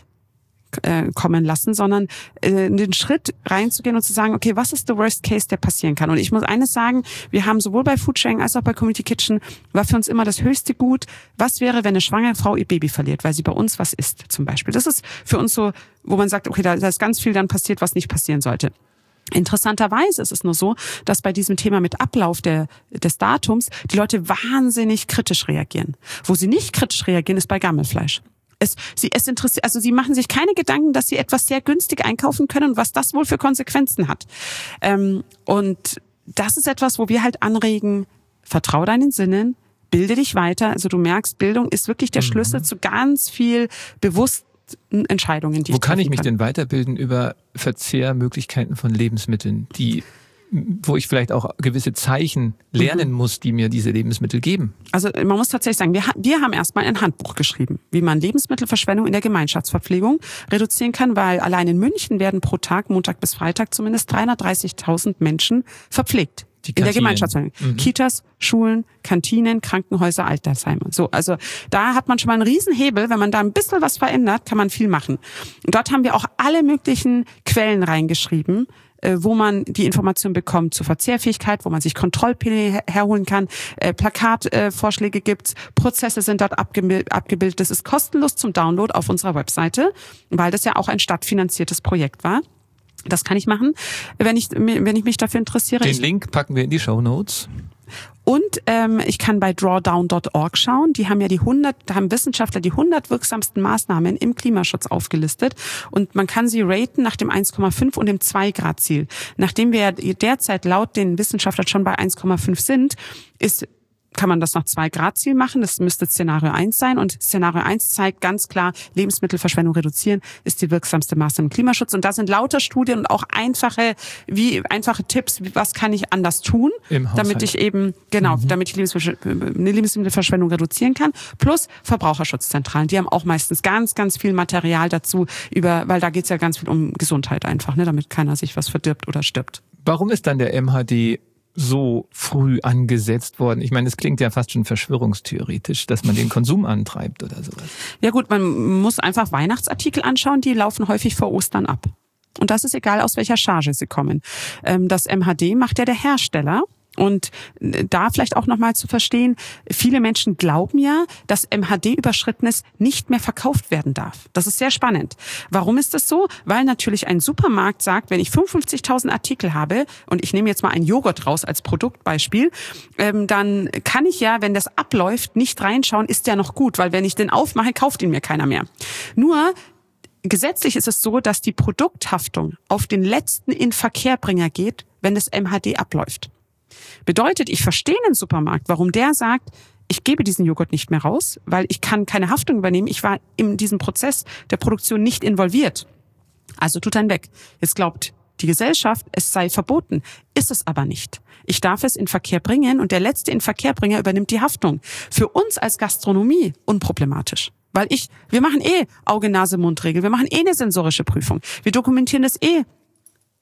äh, kommen lassen, sondern äh, den Schritt reinzugehen und zu sagen, okay, was ist der Worst Case, der passieren kann? Und ich muss eines sagen, wir haben sowohl bei Foodsharing als auch bei Community Kitchen, war für uns immer das höchste Gut, was wäre, wenn eine schwangere Frau ihr Baby verliert, weil sie bei uns was isst zum Beispiel. Das ist für uns so, wo man sagt, okay, da, da ist ganz viel dann passiert, was nicht passieren sollte. Interessanterweise ist es nur so, dass bei diesem Thema mit Ablauf der, des Datums die Leute wahnsinnig kritisch reagieren. Wo sie nicht kritisch reagieren, ist bei Gammelfleisch. Es, sie, es interessiert, also sie machen sich keine Gedanken, dass sie etwas sehr günstig einkaufen können und was das wohl für Konsequenzen hat. Ähm, und das ist etwas, wo wir halt anregen, vertrau deinen Sinnen, bilde dich weiter. Also du merkst, Bildung ist wirklich der Schlüssel mhm. zu ganz viel bewussten Entscheidungen, die Wo ich kann ich mich kann. denn weiterbilden über Verzehrmöglichkeiten von Lebensmitteln, die wo ich vielleicht auch gewisse Zeichen lernen mhm. muss, die mir diese Lebensmittel geben? Also man muss tatsächlich sagen, wir, wir haben erstmal ein Handbuch geschrieben, wie man Lebensmittelverschwendung in der Gemeinschaftsverpflegung reduzieren kann, weil allein in München werden pro Tag, Montag bis Freitag, zumindest dreihundertdreißigtausend Menschen verpflegt. Die in der Gemeinschaftsverpflegung. Mhm. Kitas, Schulen, Kantinen, Krankenhäuser, Altersheime. So, also da hat man schon mal einen Riesenhebel. Wenn man da ein bisschen was verändert, kann man viel machen. Und dort haben wir auch alle möglichen Quellen reingeschrieben, wo man die Information bekommt zur Verzehrfähigkeit, wo man sich Kontrollpläne herholen kann, äh, Plakatvorschläge äh, gibt's, Prozesse sind dort abgebildet, abgebildet. Das ist kostenlos zum Download auf unserer Webseite, weil das ja auch ein stadtfinanziertes Projekt war. Das kann ich machen, wenn ich wenn ich mich dafür interessiere. Den ich, Link packen wir in die Shownotes. Und ähm, ich kann bei drawdown Punkt org schauen. Die haben ja die hundert, da haben Wissenschaftler die hundert wirksamsten Maßnahmen im Klimaschutz aufgelistet. Und man kann sie raten nach dem eins Komma fünf und dem zwei Grad Ziel. Nachdem wir derzeit laut den Wissenschaftlern schon bei eins Komma fünf sind, ist kann man das nach zwei Grad Ziel machen. Das müsste Szenario eins sein. Und Szenario eins zeigt ganz klar, Lebensmittelverschwendung reduzieren ist die wirksamste Maßnahme im Klimaschutz. Und da sind lauter Studien und auch einfache, wie einfache Tipps, wie, was kann ich anders tun, damit ich eben, genau, mhm. damit ich Lebensmittelverschwendung reduzieren kann. Plus Verbraucherschutzzentralen. Die haben auch meistens ganz, ganz viel Material dazu, über, weil da geht es ja ganz viel um Gesundheit einfach, ne, damit keiner sich was verdirbt oder stirbt. Warum ist dann der M H D so früh angesetzt worden? Ich meine, es klingt ja fast schon verschwörungstheoretisch, dass man den Konsum antreibt oder sowas. Ja gut, man muss einfach Weihnachtsartikel anschauen, die laufen häufig vor Ostern ab. Und das ist egal, aus welcher Charge sie kommen. Das M H D macht ja der Hersteller. Und da vielleicht auch nochmal zu verstehen, viele Menschen glauben ja, dass M H D-Überschrittenes nicht mehr verkauft werden darf. Das ist sehr spannend. Warum ist das so? Weil natürlich ein Supermarkt sagt, wenn ich fünfundfünfzigtausend Artikel habe, und ich nehme jetzt mal einen Joghurt raus als Produktbeispiel, ähm, dann kann ich ja, wenn das abläuft, nicht reinschauen, ist der noch gut, weil wenn ich den aufmache, kauft ihn mir keiner mehr. Nur gesetzlich ist es so, dass die Produkthaftung auf den letzten Inverkehrbringer geht, wenn das M H D abläuft. Bedeutet, ich verstehe den Supermarkt, warum der sagt, ich gebe diesen Joghurt nicht mehr raus, weil ich kann keine Haftung übernehmen. Ich war in diesem Prozess der Produktion nicht involviert. Also tut er weg. Jetzt glaubt die Gesellschaft, es sei verboten. Ist es aber nicht. Ich darf es in Verkehr bringen und der letzte Inverkehrbringer übernimmt die Haftung. Für uns als Gastronomie unproblematisch. Weil ich, wir machen eh Auge-Nase-Mund-Regel, wir machen eh eine sensorische Prüfung. Wir dokumentieren das eh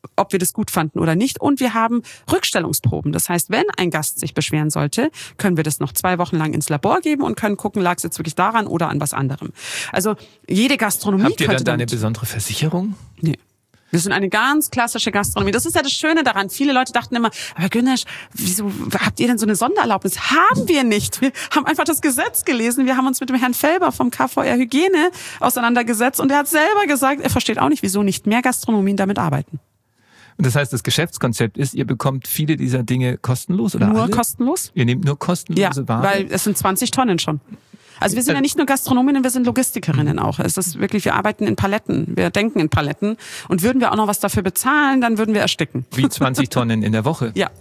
ob wir das gut fanden oder nicht. Und wir haben Rückstellungsproben. Das heißt, wenn ein Gast sich beschweren sollte, können wir das noch zwei Wochen lang ins Labor geben und können gucken, lag es jetzt wirklich daran oder an was anderem. Also jede Gastronomie Habt ihr könnte dann da eine besondere Versicherung? Nee. Wir sind eine ganz klassische Gastronomie. Das ist ja das Schöne daran. Viele Leute dachten immer, aber Güneş, wieso habt ihr denn so eine Sondererlaubnis? Haben wir nicht. Wir haben einfach das Gesetz gelesen. Wir haben uns mit dem Herrn Felber vom K V R Hygiene auseinandergesetzt und er hat selber gesagt, er versteht auch nicht, wieso nicht mehr Gastronomien damit arbeiten. Und das heißt, das Geschäftskonzept ist, ihr bekommt viele dieser Dinge kostenlos oder Nur alle? kostenlos? Ihr nehmt nur kostenlose Ja, Ware? weil es sind zwanzig Tonnen schon. Also wir sind ja nicht nur Gastronominnen, wir sind Logistikerinnen auch. Es ist wirklich, wir arbeiten in Paletten, wir denken in Paletten und würden wir auch noch was dafür bezahlen, dann würden wir ersticken. Wie zwanzig Tonnen in der Woche? Ja.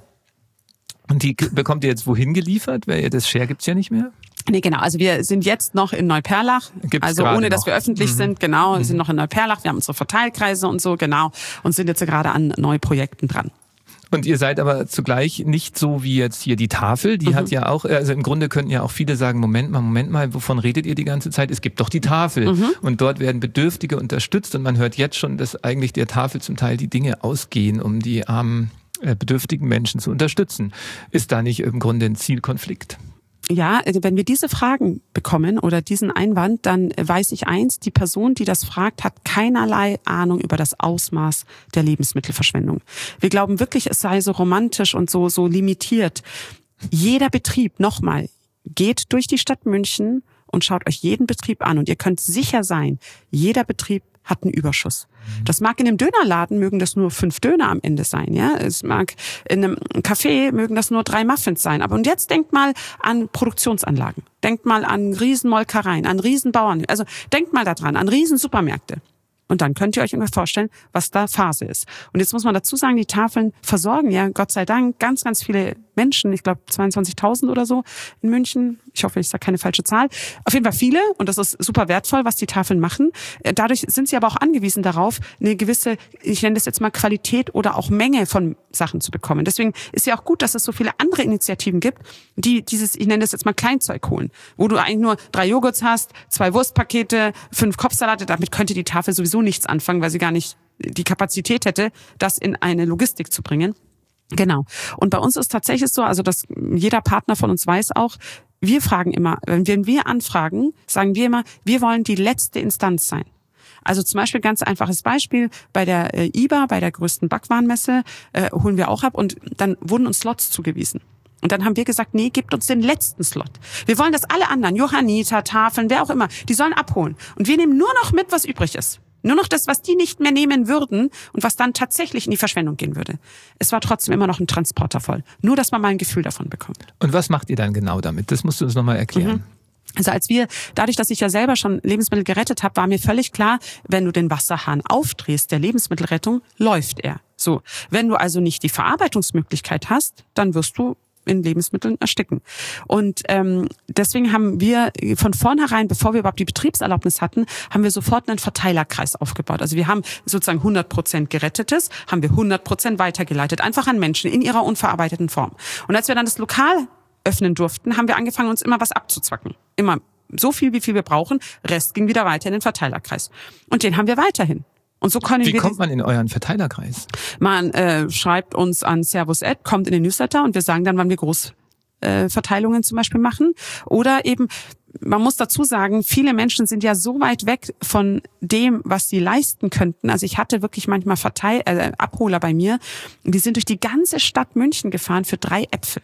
Und die bekommt ihr jetzt wohin geliefert? Weil das Share gibt's ja nicht mehr? Nee, genau. Also wir sind jetzt noch in Neuperlach. Gibt's also gerade ohne, dass noch. wir öffentlich Mhm. sind, genau. Wir Mhm. sind noch in Neuperlach. Wir haben unsere Verteilkreise und so, genau. Und sind jetzt gerade an Neuprojekten dran. Und ihr seid aber zugleich nicht so wie jetzt hier die Tafel, die Mhm. hat ja auch, also im Grunde könnten ja auch viele sagen, Moment mal, Moment mal, wovon redet ihr die ganze Zeit? Es gibt doch die Tafel. Mhm. Und dort werden Bedürftige unterstützt und man hört jetzt schon, dass eigentlich der Tafel zum Teil die Dinge ausgehen, um die armen, äh, bedürftigen Menschen zu unterstützen. Ist da nicht im Grunde ein Zielkonflikt? Ja, wenn wir diese Fragen bekommen oder diesen Einwand, dann weiß ich eins, die Person, die das fragt, hat keinerlei Ahnung über das Ausmaß der Lebensmittelverschwendung. Wir glauben wirklich, es sei so romantisch und so, so limitiert. Jeder Betrieb, nochmal, geht durch die Stadt München und schaut euch jeden Betrieb an und ihr könnt sicher sein, jeder Betrieb hat einen Überschuss. Das mag in einem Dönerladen, mögen das nur fünf Döner am Ende sein, ja. Es mag in einem Café, mögen das nur drei Muffins sein. Aber und jetzt denkt mal an Produktionsanlagen. Denkt mal an Riesenmolkereien, an Riesenbauern. Also denkt mal daran, an Riesensupermärkte. Und dann könnt ihr euch irgendwas vorstellen, was da Phase ist. Und jetzt muss man dazu sagen, die Tafeln versorgen ja, Gott sei Dank, ganz, ganz viele Menschen. Ich glaube zweiundzwanzigtausend oder so in München. Ich hoffe, ich sage keine falsche Zahl. Auf jeden Fall viele. Und das ist super wertvoll, was die Tafeln machen. Dadurch sind sie aber auch angewiesen darauf, eine gewisse, ich nenne das jetzt mal Qualität oder auch Menge von Sachen zu bekommen. Deswegen ist ja auch gut, dass es so viele andere Initiativen gibt, die dieses, ich nenne das jetzt mal Kleinzeug holen. Wo du eigentlich nur drei Joghurts hast, zwei Wurstpakete, fünf Kopfsalate. Damit könnte die Tafel sowieso nichts anfangen, weil sie gar nicht die Kapazität hätte, das in eine Logistik zu bringen. Genau. Und bei uns ist tatsächlich so, also dass jeder Partner von uns weiß auch, wir fragen immer, wenn wir anfragen, sagen wir immer, wir wollen die letzte Instanz sein. Also zum Beispiel ganz einfaches Beispiel, bei der äh, I B A, bei der größten Backwarenmesse, äh, holen wir auch ab und dann wurden uns Slots zugewiesen. Und dann haben wir gesagt, nee, gebt uns den letzten Slot. Wir wollen, dass alle anderen, Johanniter, Tafeln, wer auch immer, die sollen abholen. Und wir nehmen nur noch mit, was übrig ist. Nur noch das, was die nicht mehr nehmen würden und was dann tatsächlich in die Verschwendung gehen würde. Es war trotzdem immer noch ein Transporter voll. Nur, dass man mal ein Gefühl davon bekommt. Und was macht ihr dann genau damit? Das musst du uns nochmal erklären. Mhm. Also als wir, dadurch, dass ich ja selber schon Lebensmittel gerettet habe, war mir völlig klar, wenn du den Wasserhahn aufdrehst, der Lebensmittelrettung, läuft er. So, wenn du also nicht die Verarbeitungsmöglichkeit hast, dann wirst du in Lebensmitteln ersticken. Und ähm, deswegen haben wir von vornherein, bevor wir überhaupt die Betriebserlaubnis hatten, haben wir sofort einen Verteilerkreis aufgebaut. Also wir haben sozusagen hundert Prozent Gerettetes, haben wir hundert Prozent weitergeleitet, einfach an Menschen in ihrer unverarbeiteten Form. Und als wir dann das Lokal öffnen durften, haben wir angefangen, uns immer was abzuzwacken. Immer so viel, wie viel wir brauchen. Rest ging wieder weiter in den Verteilerkreis. Und den haben wir weiterhin. Und so können Wie wir kommt man in euren Verteilerkreis? Man äh, schreibt uns an Servus-Ad, kommt in den Newsletter und wir sagen dann, wann wir Großverteilungen äh, zum Beispiel machen. Oder eben, man muss dazu sagen, viele Menschen sind ja so weit weg von dem, was sie leisten könnten. Also ich hatte wirklich manchmal Verteil äh, Abholer bei mir, die sind durch die ganze Stadt München gefahren für drei Äpfel.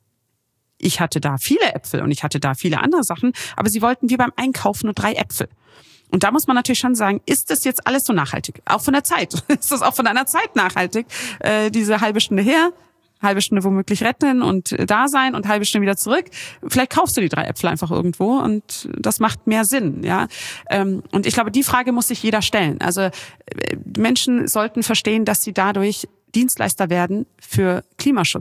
Ich hatte da viele Äpfel und ich hatte da viele andere Sachen, aber sie wollten wie beim Einkaufen nur drei Äpfel. Und da muss man natürlich schon sagen, ist das jetzt alles so nachhaltig? Auch von der Zeit. Ist das auch von einer Zeit nachhaltig? Äh, diese halbe Stunde her, halbe Stunde womöglich retten und da sein und halbe Stunde wieder zurück. Vielleicht kaufst du die drei Äpfel einfach irgendwo und das macht mehr Sinn, ja. Ähm, und ich glaube, die Frage muss sich jeder stellen. Also äh, Menschen sollten verstehen, dass sie dadurch Dienstleister werden für Klimaschutz.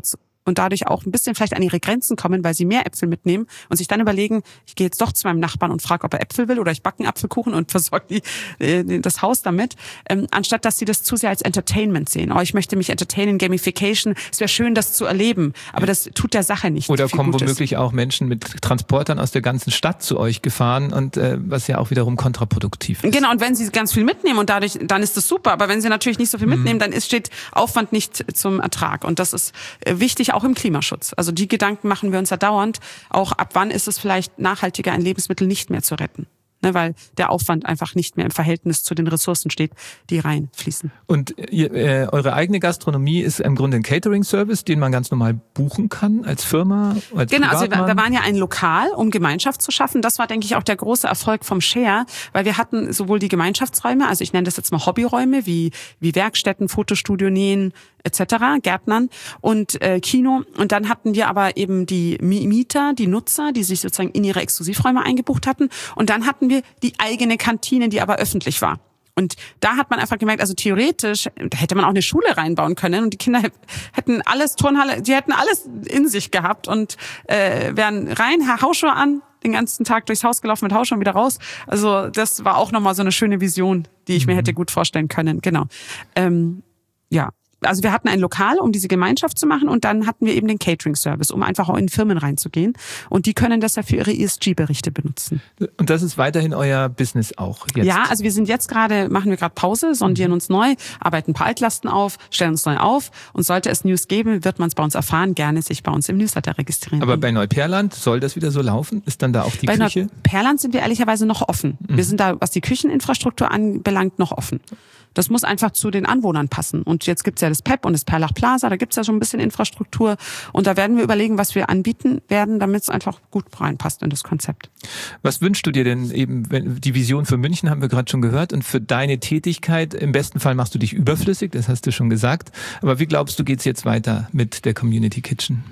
und dadurch auch ein bisschen vielleicht an ihre Grenzen kommen, weil sie mehr Äpfel mitnehmen und sich dann überlegen, ich gehe jetzt doch zu meinem Nachbarn und frage, ob er Äpfel will oder ich backe einen Apfelkuchen und versorge die, äh, das Haus damit, ähm, anstatt dass sie das zu sehr als Entertainment sehen. Oh, ich möchte mich entertainen, Gamification, es wäre schön, das zu erleben, aber das tut der Sache nicht. Oder kommen womöglich auch Menschen mit Transportern aus der ganzen Stadt zu euch gefahren und äh, was ja auch wiederum kontraproduktiv ist. Genau, und wenn sie ganz viel mitnehmen und dadurch, dann ist das super, aber wenn sie natürlich nicht so viel mitnehmen, mhm. dann ist, steht Aufwand nicht zum Ertrag und das ist äh, wichtig auch im Klimaschutz. Also die Gedanken machen wir uns ja dauernd. Auch ab wann ist es vielleicht nachhaltiger, ein Lebensmittel nicht mehr zu retten? Ne, weil der Aufwand einfach nicht mehr im Verhältnis zu den Ressourcen steht, die reinfließen. Und ihr, äh, eure eigene Gastronomie ist im Grunde ein Catering-Service, den man ganz normal buchen kann als Firma, als Genau, also Privatmann. wir, wir waren ja ein Lokal, um Gemeinschaft zu schaffen. Das war, denke ich, auch der große Erfolg vom Share, weil wir hatten sowohl die Gemeinschaftsräume, also ich nenne das jetzt mal Hobbyräume, wie wie Werkstätten, Fotostudio, Nähen et cetera, Gärtnern und äh, Kino. Und dann hatten wir aber eben die Mieter, die Nutzer, die sich sozusagen in ihre Exklusivräume eingebucht hatten. Und dann hatten wir die eigene Kantine, die aber öffentlich war. Und da hat man einfach gemerkt, also theoretisch, da hätte man auch eine Schule reinbauen können und die Kinder hätten alles, Turnhalle, die hätten alles in sich gehabt und äh, wären rein, Hausschuhe an, den ganzen Tag durchs Haus gelaufen mit Hausschuhen wieder raus. Also das war auch nochmal so eine schöne Vision, die ich mir hätte gut vorstellen können. Genau. Ähm, ja. Also wir hatten ein Lokal, um diese Gemeinschaft zu machen und dann hatten wir eben den Catering-Service, um einfach auch in Firmen reinzugehen und die können das ja für ihre E S G-Berichte benutzen. Und das ist weiterhin euer Business auch jetzt? Ja, also wir sind jetzt gerade, machen wir gerade Pause, sondieren uns neu, arbeiten ein paar Altlasten auf, stellen uns neu auf und sollte es News geben, wird man es bei uns erfahren, gerne sich bei uns im Newsletter registrieren. Aber bei Neuperland soll das wieder so laufen? Ist dann da auch die bei Küche? Bei Neuperland sind wir ehrlicherweise noch offen. Mhm. Wir sind da, was die Kücheninfrastruktur anbelangt, noch offen. Das muss einfach zu den Anwohnern passen. Und jetzt gibt's ja das P E P und das Perlach Plaza, da gibt's ja schon ein bisschen Infrastruktur. Und da werden wir überlegen, was wir anbieten werden, damit es einfach gut reinpasst in das Konzept. Was wünschst du dir denn eben, wenn, die Vision für München haben wir gerade schon gehört und für deine Tätigkeit, im besten Fall machst du dich überflüssig, das hast du schon gesagt. Aber wie glaubst du, geht's jetzt weiter mit der Community Kitchen?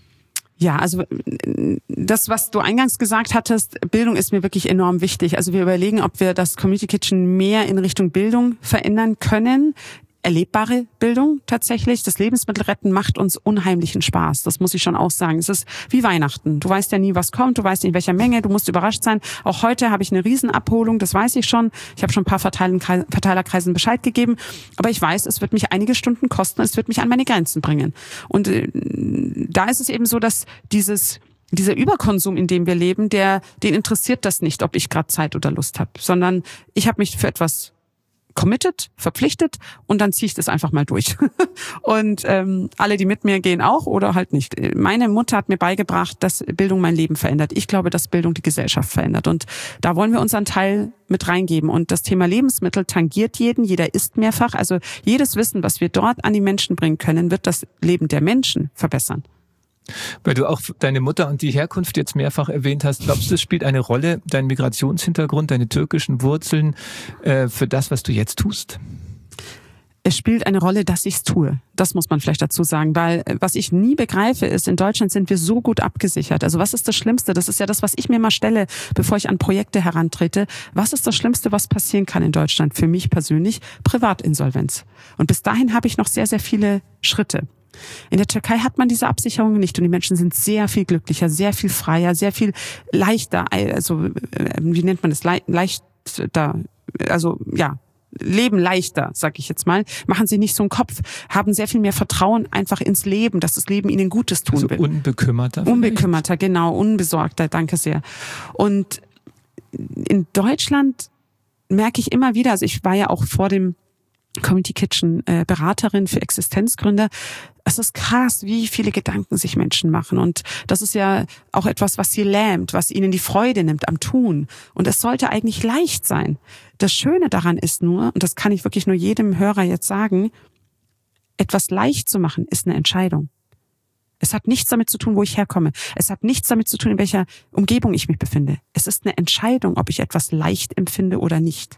Ja, also das, was du eingangs gesagt hattest, Bildung ist mir wirklich enorm wichtig. Also wir überlegen, ob wir das Community Kitchen mehr in Richtung Bildung verändern können. Erlebbare Bildung tatsächlich. Das Lebensmittelretten macht uns unheimlichen Spaß. Das muss ich schon auch sagen. Es ist wie Weihnachten. Du weißt ja nie, was kommt. Du weißt nicht, in welcher Menge. Du musst überrascht sein. Auch heute habe ich eine Riesenabholung. Das weiß ich schon. Ich habe schon ein paar Verteilerkreisen Bescheid gegeben. Aber ich weiß, es wird mich einige Stunden kosten. Es wird mich an meine Grenzen bringen. Und äh, da ist es eben so, dass dieses dieser Überkonsum, in dem wir leben, der den interessiert das nicht, ob ich gerade Zeit oder Lust habe, sondern ich habe mich für etwas committed, verpflichtet und dann ziehe ich das einfach mal durch. Und ähm, alle, die mit mir gehen, auch oder halt nicht. Meine Mutter hat mir beigebracht, dass Bildung mein Leben verändert. Ich glaube, dass Bildung die Gesellschaft verändert. Und da wollen wir unseren Teil mit reingeben. Und das Thema Lebensmittel tangiert jeden, jeder isst mehrfach. Also jedes Wissen, was wir dort an die Menschen bringen können, wird das Leben der Menschen verbessern. Weil du auch deine Mutter und die Herkunft jetzt mehrfach erwähnt hast, glaubst du, es spielt eine Rolle, dein Migrationshintergrund, deine türkischen Wurzeln, äh, für das, was du jetzt tust? Es spielt eine Rolle, dass ich es tue. Das muss man vielleicht dazu sagen, weil was ich nie begreife ist, in Deutschland sind wir so gut abgesichert. Also was ist das Schlimmste? Das ist ja das, was ich mir mal stelle, bevor ich an Projekte herantrete. Was ist das Schlimmste, was passieren kann in Deutschland? Für mich persönlich Privatinsolvenz. Und bis dahin habe ich noch sehr, sehr viele Schritte. In der Türkei hat man diese Absicherung nicht und die Menschen sind sehr viel glücklicher, sehr viel freier, sehr viel leichter, also wie nennt man das, Le- leichter, also ja, leben leichter, sag ich jetzt mal, machen sie nicht so einen Kopf, haben sehr viel mehr Vertrauen einfach ins Leben, dass das Leben ihnen Gutes tun also will. Unbekümmerter. Unbekümmerter, genau, unbesorgter, danke sehr. Und in Deutschland merke ich immer wieder, also ich war ja auch vor dem Community Kitchen äh, Beraterin für Existenzgründer. Es ist krass, wie viele Gedanken sich Menschen machen. Und das ist ja auch etwas, was sie lähmt, was ihnen die Freude nimmt am Tun. Und es sollte eigentlich leicht sein. Das Schöne daran ist nur, und das kann ich wirklich nur jedem Hörer jetzt sagen, etwas leicht zu machen, ist eine Entscheidung. Es hat nichts damit zu tun, wo ich herkomme. Es hat nichts damit zu tun, in welcher Umgebung ich mich befinde. Es ist eine Entscheidung, ob ich etwas leicht empfinde oder nicht.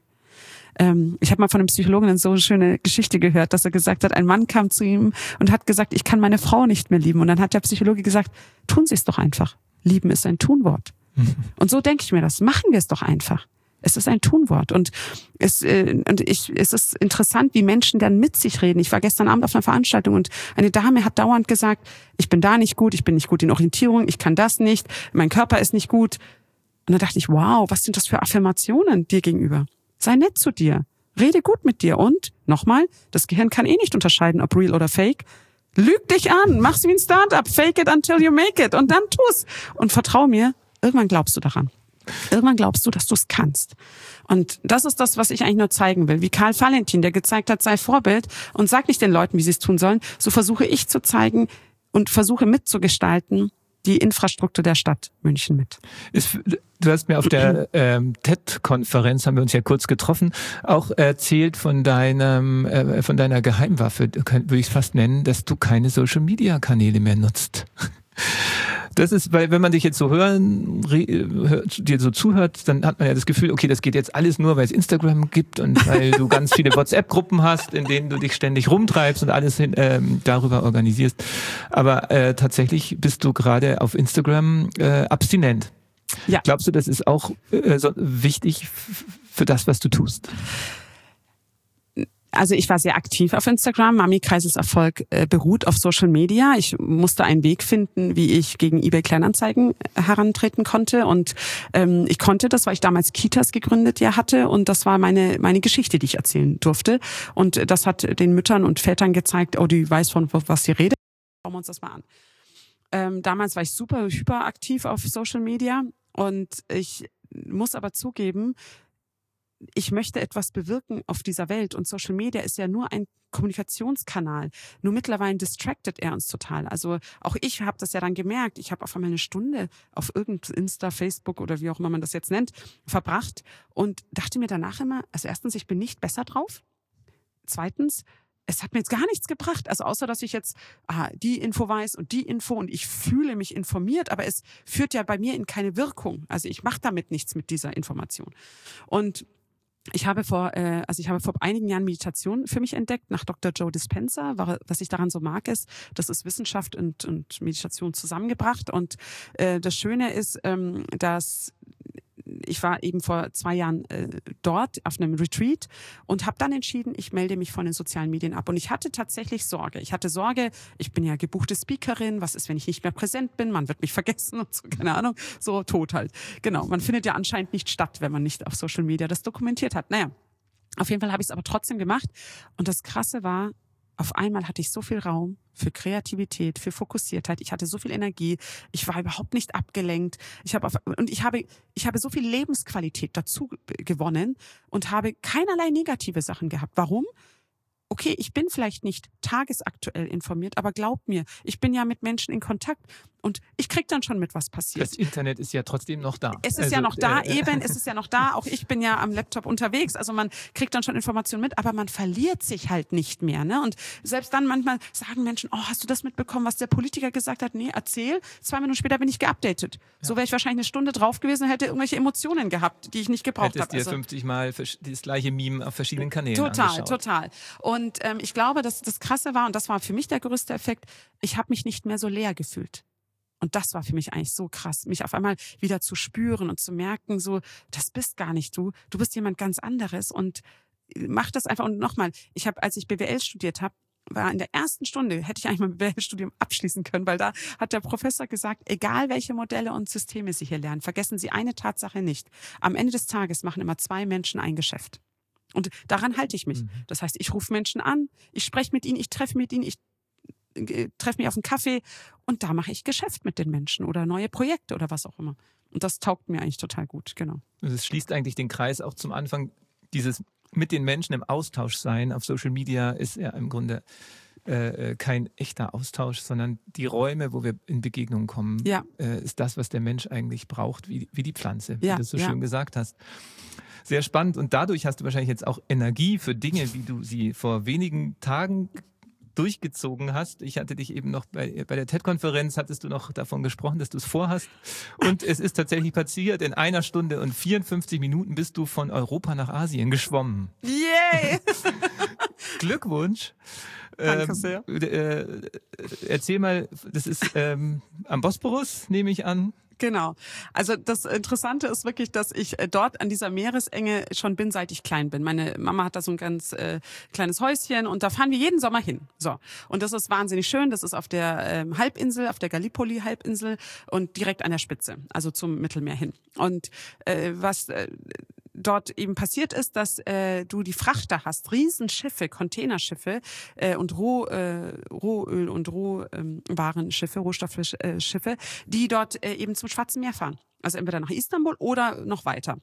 Ich habe mal von einem Psychologen eine so schöne Geschichte gehört, dass er gesagt hat, ein Mann kam zu ihm und hat gesagt, ich kann meine Frau nicht mehr lieben. Und dann hat der Psychologe gesagt, tun Sie es doch einfach. Lieben ist ein Tunwort. Mhm. Und so denke ich mir das. Machen wir es doch einfach. Es ist ein Tunwort. Und es, äh, und ich, es ist interessant, wie Menschen dann mit sich reden. Ich war gestern Abend auf einer Veranstaltung und eine Dame hat dauernd gesagt, ich bin da nicht gut, ich bin nicht gut in Orientierung, ich kann das nicht, mein Körper ist nicht gut. Und da dachte ich, wow, was sind das für Affirmationen dir gegenüber? Sei nett zu dir, rede gut mit dir und, nochmal, das Gehirn kann eh nicht unterscheiden, ob real oder fake. Lüg dich an, mach's wie ein Startup, fake it until you make it und dann tu's. Und vertrau mir, irgendwann glaubst du daran. Irgendwann glaubst du, dass du es kannst. Und das ist das, was ich eigentlich nur zeigen will. Wie Karl Valentin, der gezeigt hat, sei Vorbild und sag nicht den Leuten, wie sie es tun sollen. So versuche ich zu zeigen und versuche mitzugestalten die Infrastruktur der Stadt München mit. Ist, du hast mir auf der ähm, T E D-Konferenz, haben wir uns ja kurz getroffen, auch erzählt von deinem, äh, von deiner Geheimwaffe, würde ich es fast nennen, dass du keine Social-Media-Kanäle mehr nutzt. Das ist, weil wenn man dich jetzt so hören, hört, dir so zuhört, dann hat man ja das Gefühl, okay, das geht jetzt alles nur, weil es Instagram gibt und weil du ganz viele WhatsApp-Gruppen hast, in denen du dich ständig rumtreibst und alles hin, ähm, darüber organisierst. Aber äh, tatsächlich bist du gerade auf Instagram äh, abstinent. Ja. Glaubst du, das ist auch äh, so wichtig f- für das, was du tust? Also ich war sehr aktiv auf Instagram. Mami Kreises Erfolg äh, beruht auf Social Media. Ich musste einen Weg finden, wie ich gegen eBay Kleinanzeigen herantreten konnte. Und ähm, ich konnte das, weil ich damals Kitas gegründet ja hatte. Und das war meine meine Geschichte, die ich erzählen durfte. Und das hat den Müttern und Vätern gezeigt, oh, die weiß von was sie redet. Schauen wir uns das mal an. Ähm, damals war ich super hyperaktiv auf Social Media. Und ich muss aber zugeben, ich möchte etwas bewirken auf dieser Welt und Social Media ist ja nur ein Kommunikationskanal. Nur mittlerweile distracted er uns total. Also auch ich habe das ja dann gemerkt. Ich habe auf einmal eine Stunde auf irgendein Insta, Facebook oder wie auch immer man das jetzt nennt, verbracht und dachte mir danach immer, also erstens, ich bin nicht besser drauf. Zweitens, es hat mir jetzt gar nichts gebracht. Also außer, dass ich jetzt ah, die Info weiß und die Info und ich fühle mich informiert, aber es führt ja bei mir in keine Wirkung. Also ich mache damit nichts mit dieser Information. Und Ich habe vor, äh, also ich habe vor einigen Jahren Meditation für mich entdeckt, nach Doktor Joe Dispenza. Was ich daran so mag, ist, das ist Wissenschaft und, und Meditation zusammengebracht. Und äh, das Schöne ist, ähm, dass ich war eben vor zwei Jahren äh, dort auf einem Retreat und habe dann entschieden, ich melde mich von den sozialen Medien ab. Und ich hatte tatsächlich Sorge. Ich hatte Sorge, ich bin ja gebuchte Speakerin, was ist, wenn ich nicht mehr präsent bin? Man wird mich vergessen und so, keine Ahnung, so tot halt. Genau, man findet ja anscheinend nicht statt, wenn man nicht auf Social Media das dokumentiert hat. Naja, auf jeden Fall habe ich es aber trotzdem gemacht. Und das Krasse war, auf einmal hatte ich so viel Raum für Kreativität, für Fokussiertheit. Ich hatte so viel Energie. Ich war überhaupt nicht abgelenkt. Ich habe auf, und ich habe, ich habe so viel Lebensqualität dazu gewonnen und habe keinerlei negative Sachen gehabt. Warum? Okay, ich bin vielleicht nicht tagesaktuell informiert, aber glaubt mir, ich bin ja mit Menschen in Kontakt und ich krieg dann schon mit, was passiert. Das Internet ist ja trotzdem noch da. Es ist also, ja noch da, äh, eben, es ist ja noch da. Auch ich bin ja am Laptop unterwegs, also man kriegt dann schon Informationen mit, aber man verliert sich halt nicht mehr. Ne? Und selbst dann manchmal sagen Menschen, oh, hast du das mitbekommen, was der Politiker gesagt hat? Nee, erzähl. Zwei Minuten später bin ich geupdatet. Ja. So wäre ich wahrscheinlich eine Stunde drauf gewesen und hätte irgendwelche Emotionen gehabt, die ich nicht gebraucht habe. Hättest dir also fünfzig Mal das gleiche Meme auf verschiedenen Kanälen Total, angeschaut. total. Und ähm, ich glaube, dass das Krasse war, und das war für mich der größte Effekt, ich habe mich nicht mehr so leer gefühlt. Und das war für mich eigentlich so krass, mich auf einmal wieder zu spüren und zu merken, so, das bist gar nicht du, du bist jemand ganz anderes und mach das einfach. Und nochmal, ich habe, als ich B W L studiert habe, war in der ersten Stunde, hätte ich eigentlich mein B W L-Studium abschließen können, weil da hat der Professor gesagt, egal welche Modelle und Systeme Sie hier lernen, vergessen Sie eine Tatsache nicht. Am Ende des Tages machen immer zwei Menschen ein Geschäft. Und daran halte ich mich. Mhm. Das heißt, ich rufe Menschen an, ich spreche mit ihnen, ich treffe mit ihnen, ich treffe mich auf einen Kaffee und da mache ich Geschäft mit den Menschen oder neue Projekte oder was auch immer. Und das taugt mir eigentlich total gut, genau. Es schließt eigentlich den Kreis auch zum Anfang. Dieses mit den Menschen im Austausch sein auf Social Media ist ja im Grunde äh, kein echter Austausch, sondern die Räume, wo wir in Begegnungen kommen, ja. äh, ist das, was der Mensch eigentlich braucht, wie, wie die Pflanze, ja, wie du so ja. schön gesagt hast. Sehr spannend und dadurch hast du wahrscheinlich jetzt auch Energie für Dinge, wie du sie vor wenigen Tagen durchgezogen hast. Ich hatte dich eben noch bei, bei der T E D-Konferenz, hattest du noch davon gesprochen, dass du es vorhast. Und es ist tatsächlich passiert. In einer Stunde und vierundfünfzig Minuten bist du von Europa nach Asien geschwommen. Yay! Glückwunsch. Danke ähm, sehr. Äh, erzähl mal, das ist ähm, am Bosporus, nehme ich an. Genau. Also das Interessante ist wirklich, dass ich dort an dieser Meeresenge schon bin, seit ich klein bin. Meine Mama hat da so ein ganz äh, kleines Häuschen und da fahren wir jeden Sommer hin. So. Und das ist wahnsinnig schön. Das ist auf der ähm, Halbinsel, auf der Gallipoli-Halbinsel und direkt an der Spitze, also zum Mittelmeer hin. Und äh, was äh, dort eben passiert ist, dass äh, du die Frachter hast, Riesenschiffe, Containerschiffe äh, und Roh, äh, Rohöl- und Rohwarenschiffe, ähm, Rohstoffschiffe, die dort äh, eben zum Schwarzen Meer fahren. Also entweder nach Istanbul oder noch weiter.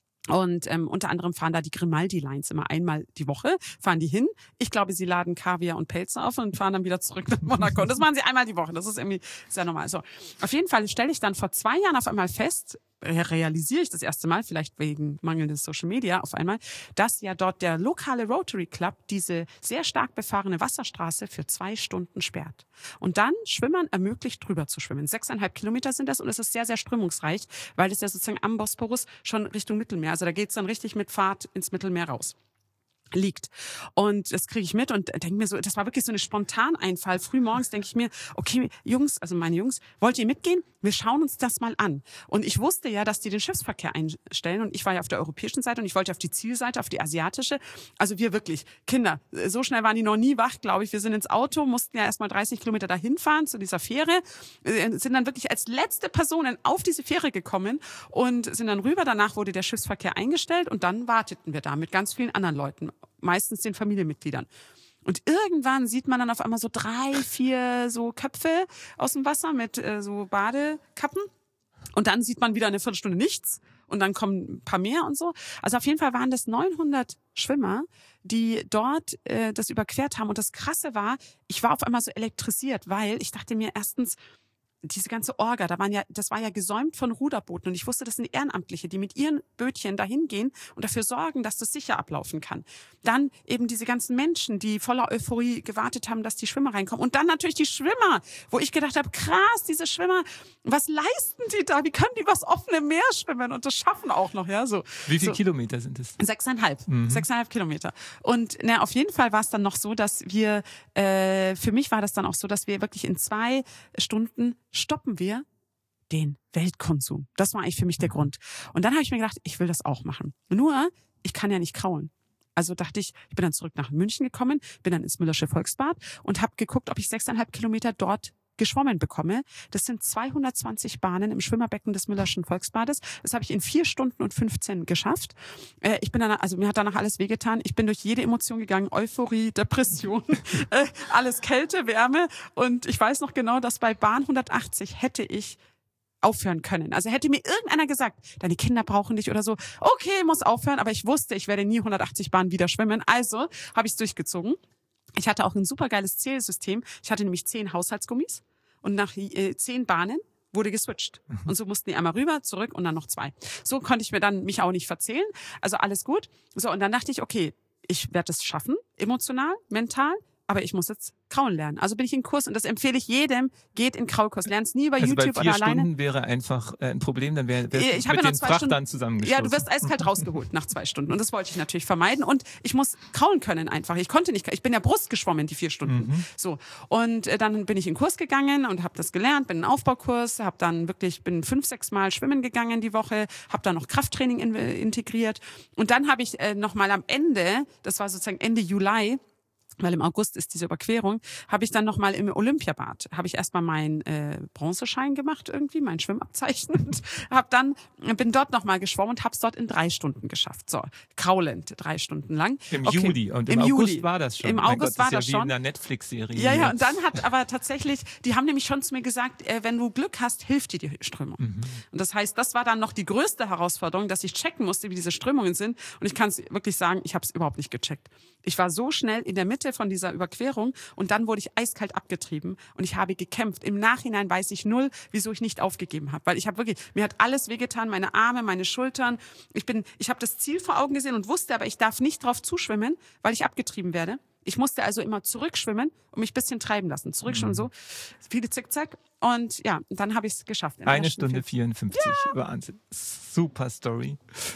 Und ähm, unter anderem fahren da die Grimaldi-Lines immer einmal die Woche, fahren die hin. Ich glaube, sie laden Kaviar und Pelze auf und fahren dann wieder zurück nach Monaco. Und das machen sie einmal die Woche. Das ist irgendwie sehr normal. So, auf jeden Fall stelle ich dann vor zwei Jahren auf einmal fest, realisiere ich das erste Mal, vielleicht wegen mangelndes Social Media auf einmal, dass ja dort der lokale Rotary Club diese sehr stark befahrene Wasserstraße für zwei Stunden sperrt. Und dann Schwimmern ermöglicht, drüber zu schwimmen. Sechseinhalb Kilometer sind das und es ist sehr, sehr strömungsreich, weil es ja sozusagen am Bosporus schon Richtung Mittelmeer, also da geht's dann richtig mit Fahrt ins Mittelmeer raus. Liegt. Und das kriege ich mit und denke mir so, das war wirklich so eine Spontaneinfall. Frühmorgens denke ich mir, okay, Jungs, also meine Jungs, wollt ihr mitgehen? Wir schauen uns das mal an. Und ich wusste ja, dass die den Schiffsverkehr einstellen und ich war ja auf der europäischen Seite und ich wollte auf die Zielseite, auf die asiatische. Also wir wirklich, Kinder, so schnell waren die noch nie wach, glaube ich. Wir sind ins Auto, mussten ja erstmal dreißig Kilometer dahin fahren zu dieser Fähre, sind dann wirklich als letzte Personen auf diese Fähre gekommen und sind dann rüber. Danach wurde der Schiffsverkehr eingestellt und dann warteten wir da mit ganz vielen anderen Leuten. Meistens den Familienmitgliedern. Und irgendwann sieht man dann auf einmal so drei, vier so Köpfe aus dem Wasser mit äh, so Badekappen. Und dann sieht man wieder eine Viertelstunde nichts. Und dann kommen ein paar mehr und so. Also auf jeden Fall waren das neunhundert Schwimmer, die dort äh, das überquert haben. Und das Krasse war, ich war auf einmal so elektrisiert, weil ich dachte mir erstens, diese ganze Orga, da waren ja, das war ja gesäumt von Ruderbooten und ich wusste, das sind Ehrenamtliche, die mit ihren Bötchen dahin gehen und dafür sorgen, dass das sicher ablaufen kann. Dann eben diese ganzen Menschen, die voller Euphorie gewartet haben, dass die Schwimmer reinkommen und dann natürlich die Schwimmer, wo ich gedacht habe, krass, diese Schwimmer, was leisten die da? Wie können die was offene Meer schwimmen und das schaffen auch noch, ja, so. Wie viele so. Kilometer sind es? Sechseinhalb, mhm. sechseinhalb Kilometer. Und na, auf jeden Fall war es dann noch so, dass wir, äh, für mich war das dann auch so, dass wir wirklich in zwei Stunden stoppen wir den Weltkonsum. Das war eigentlich für mich der Grund. Und dann habe ich mir gedacht, ich will das auch machen. Nur, ich kann ja nicht kraulen. Also dachte ich, ich bin dann zurück nach München gekommen, bin dann ins Müllersche Volksbad und habe geguckt, ob ich sechseinhalb Kilometer dort geschwommen bekomme. Das sind zweihundertzwanzig Bahnen im Schwimmerbecken des Müllerschen Volksbades. Das habe ich in vier Stunden und fünfzehn geschafft. Äh, ich bin dann, also mir hat danach alles wehgetan. Ich bin durch jede Emotion gegangen, Euphorie, Depression, äh, alles Kälte, Wärme. Und ich weiß noch genau, dass bei Bahn hundertachtzig hätte ich aufhören können. Also hätte mir irgendeiner gesagt, deine Kinder brauchen dich oder so, okay, muss aufhören, aber ich wusste, ich werde nie hundertachtzig Bahnen wieder schwimmen. Also habe ich es durchgezogen. Ich hatte auch ein supergeiles Zählsystem. Ich hatte nämlich zehn Haushaltsgummis und nach äh, zehn Bahnen wurde geswitcht. Mhm. Und so mussten die einmal rüber, zurück und dann noch zwei. So konnte ich mir dann mich auch nicht verzählen. Also alles gut. So, und dann dachte ich, okay, ich werde es schaffen, emotional, mental, aber ich muss jetzt Krauen lernen. Also bin ich in Kurs und das empfehle ich jedem, geht in Kraulkurs, lern's nie über also YouTube bei oder vier alleine. Stunden wäre einfach äh, ein Problem, dann wäre wär ich mit ja den Frachtern zusammengestoßen. Ja, du wirst eiskalt rausgeholt nach zwei Stunden und das wollte ich natürlich vermeiden und ich muss kraulen können einfach. Ich konnte nicht, ich bin ja Brust geschwommen die vier Stunden. Mhm. So, und äh, dann bin ich in Kurs gegangen und habe das gelernt, bin in einen Aufbaukurs, habe dann wirklich bin fünf, sechs Mal schwimmen gegangen die Woche, habe dann noch Krafttraining in, äh, integriert und dann habe ich äh, noch mal am Ende, das war sozusagen Ende Juli, weil im August ist diese Überquerung, habe ich dann nochmal im Olympiabad, habe ich erstmal meinen äh, Bronzeschein gemacht irgendwie, mein Schwimmabzeichen und hab dann, bin dort nochmal geschwommen und habe es dort in drei Stunden geschafft. So, kraulend, drei Stunden lang. Im okay. Juli und im, Im August Juli. war das schon. Im mein August Gott, war das, das ist ja schon. wie in einer Netflix-Serie. Ja, ja, und dann hat aber tatsächlich, die haben nämlich schon zu mir gesagt, äh, wenn du Glück hast, hilft dir die Strömung. Mhm. Und das heißt, das war dann noch die größte Herausforderung, dass ich checken musste, wie diese Strömungen sind. Und ich kann es wirklich sagen, ich habe es überhaupt nicht gecheckt. Ich war so schnell in der Mitte von dieser Überquerung und dann wurde ich eiskalt abgetrieben und ich habe gekämpft. Im Nachhinein weiß ich null, wieso ich nicht aufgegeben habe, weil ich habe wirklich, mir hat alles wehgetan, meine Arme, meine Schultern. Ich bin, ich habe das Ziel vor Augen gesehen und wusste, aber ich darf nicht drauf zuschwimmen, weil ich abgetrieben werde. Ich musste also immer zurückschwimmen und mich ein bisschen treiben lassen. Zurückschwimmen, mhm. so viele Zickzack. Und ja, dann habe ich es geschafft. Eine Stunde vierundfünfzig, ja. Wahnsinn. Super Story.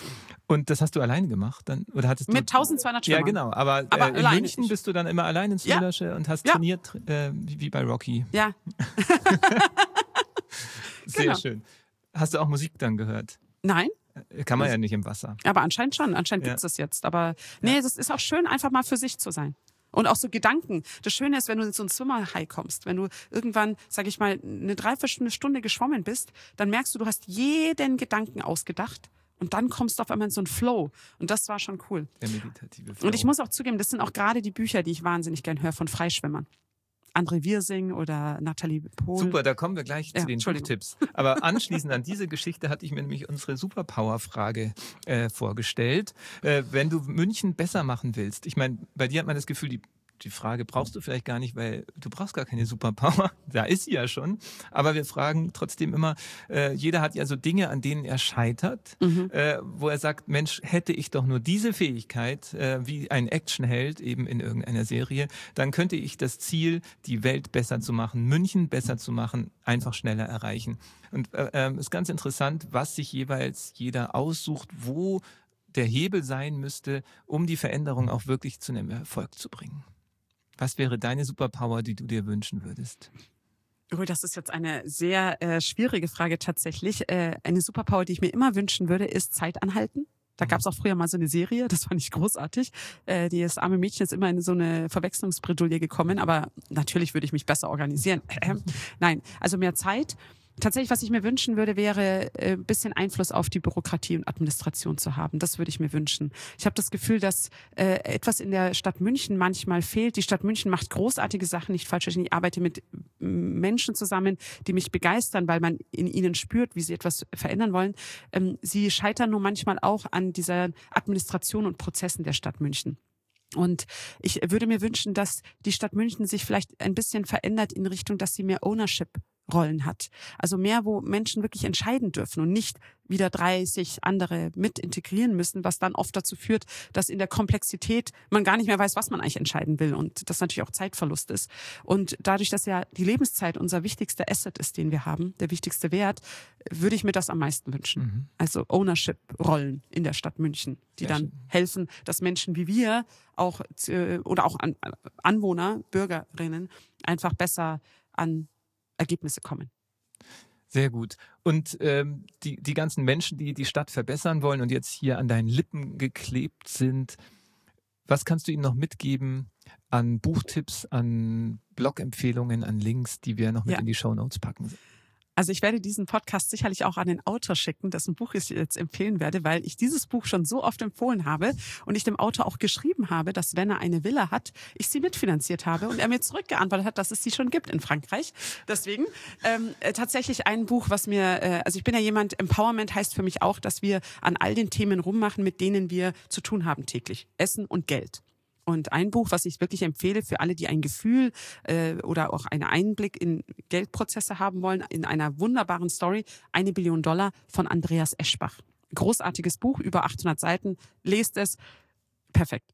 Und das hast du alleine gemacht? Dann, oder hattest du mit tausendzweihundert Schwimmern. Ja, genau. Aber, aber äh, in München nicht. Bist du dann immer allein ins ja. Müllersche und hast ja. trainiert, äh, wie bei Rocky. Ja. Sehr genau. schön. Hast du auch Musik dann gehört? Nein. Kann man ja nicht im Wasser. Aber anscheinend schon. Anscheinend ja. gibt es das jetzt. Aber nee, es ist auch schön, einfach mal für sich zu sein. Und auch so Gedanken. Das Schöne ist, wenn du in so einen Swimmer-High kommst, wenn du irgendwann, sag ich mal, eine Dreiviertelstunde geschwommen bist, dann merkst du, du hast jeden Gedanken ausgedacht und dann kommst du auf einmal in so einen Flow. Und das war schon cool. Der meditative Flow. Und ich muss auch zugeben, das sind auch gerade die Bücher, die ich wahnsinnig gern höre von Freischwimmern. André Wirsing oder Nathalie Pohl. Super, da kommen wir gleich ja, zu den Buchtipps. Aber anschließend an diese Geschichte hatte ich mir nämlich unsere Superpower-Frage äh, vorgestellt. Äh, wenn du München besser machen willst, ich meine, bei dir hat man das Gefühl, die Die Frage brauchst du vielleicht gar nicht, weil du brauchst gar keine Superpower. Da ist sie ja schon. Aber wir fragen trotzdem immer, äh, jeder hat ja so Dinge, an denen er scheitert, mhm. äh, wo er sagt, Mensch, hätte ich doch nur diese Fähigkeit, äh, wie ein Actionheld eben in irgendeiner Serie, dann könnte ich das Ziel, die Welt besser zu machen, München besser zu machen, einfach schneller erreichen. Und äh, äh, ist ganz interessant, was sich jeweils jeder aussucht, wo der Hebel sein müsste, um die Veränderung auch wirklich zu einem Erfolg zu bringen. Was wäre deine Superpower, die du dir wünschen würdest? Oh, das ist jetzt eine sehr äh, schwierige Frage tatsächlich. Äh, eine Superpower, die ich mir immer wünschen würde, ist Zeit anhalten. Da gab es auch früher mal so eine Serie, das fand ich großartig. Äh, die das arme Mädchen ist immer in so eine Verwechslungsbredouille gekommen, aber natürlich würde ich mich besser organisieren. Äh, nein, also mehr Zeit. Tatsächlich, was ich mir wünschen würde, wäre ein bisschen Einfluss auf die Bürokratie und Administration zu haben. Das würde ich mir wünschen. Ich habe das Gefühl, dass äh, etwas in der Stadt München manchmal fehlt. Die Stadt München macht großartige Sachen, nicht falsch verstehen. Ich arbeite mit Menschen zusammen, die mich begeistern, weil man in ihnen spürt, wie sie etwas verändern wollen. Ähm, sie scheitern nur manchmal auch an dieser Administration und Prozessen der Stadt München. Und ich würde mir wünschen, dass die Stadt München sich vielleicht ein bisschen verändert in Richtung, dass sie mehr Ownership Rollen hat. Also mehr, wo Menschen wirklich entscheiden dürfen und nicht wieder dreißig andere mit integrieren müssen, was dann oft dazu führt, dass in der Komplexität man gar nicht mehr weiß, was man eigentlich entscheiden will und das natürlich auch Zeitverlust ist. Und dadurch, dass ja die Lebenszeit unser wichtigster Asset ist, den wir haben, der wichtigste Wert, würde ich mir das am meisten wünschen. Mhm. Also Ownership-Rollen in der Stadt München, die Sehr dann schön. helfen, dass Menschen wie wir auch oder auch Anwohner, Bürgerinnen einfach besser an Ergebnisse kommen. Sehr gut. Und ähm, die, die ganzen Menschen, die die Stadt verbessern wollen und jetzt hier an deinen Lippen geklebt sind, was kannst du ihnen noch mitgeben an Buchtipps, an Blogempfehlungen, an Links, die wir noch mit ja. in die Shownotes packen? Also ich werde diesen Podcast sicherlich auch an den Autor schicken, dessen Buch ich jetzt empfehlen werde, weil ich dieses Buch schon so oft empfohlen habe und ich dem Autor auch geschrieben habe, dass wenn er eine Villa hat, ich sie mitfinanziert habe und er mir zurückgeantwortet hat, dass es sie schon gibt in Frankreich. Deswegen ähm, tatsächlich ein Buch, was mir, äh, also ich bin ja jemand, Empowerment heißt für mich auch, dass wir an all den Themen rummachen, mit denen wir zu tun haben täglich. Essen und Geld. Und ein Buch, was ich wirklich empfehle für alle, die ein Gefühl äh, oder auch einen Einblick in Geldprozesse haben wollen, in einer wunderbaren Story, eine Billion Dollar von Andreas Eschbach. Großartiges Buch, über achthundert Seiten. Lest es. Perfekt.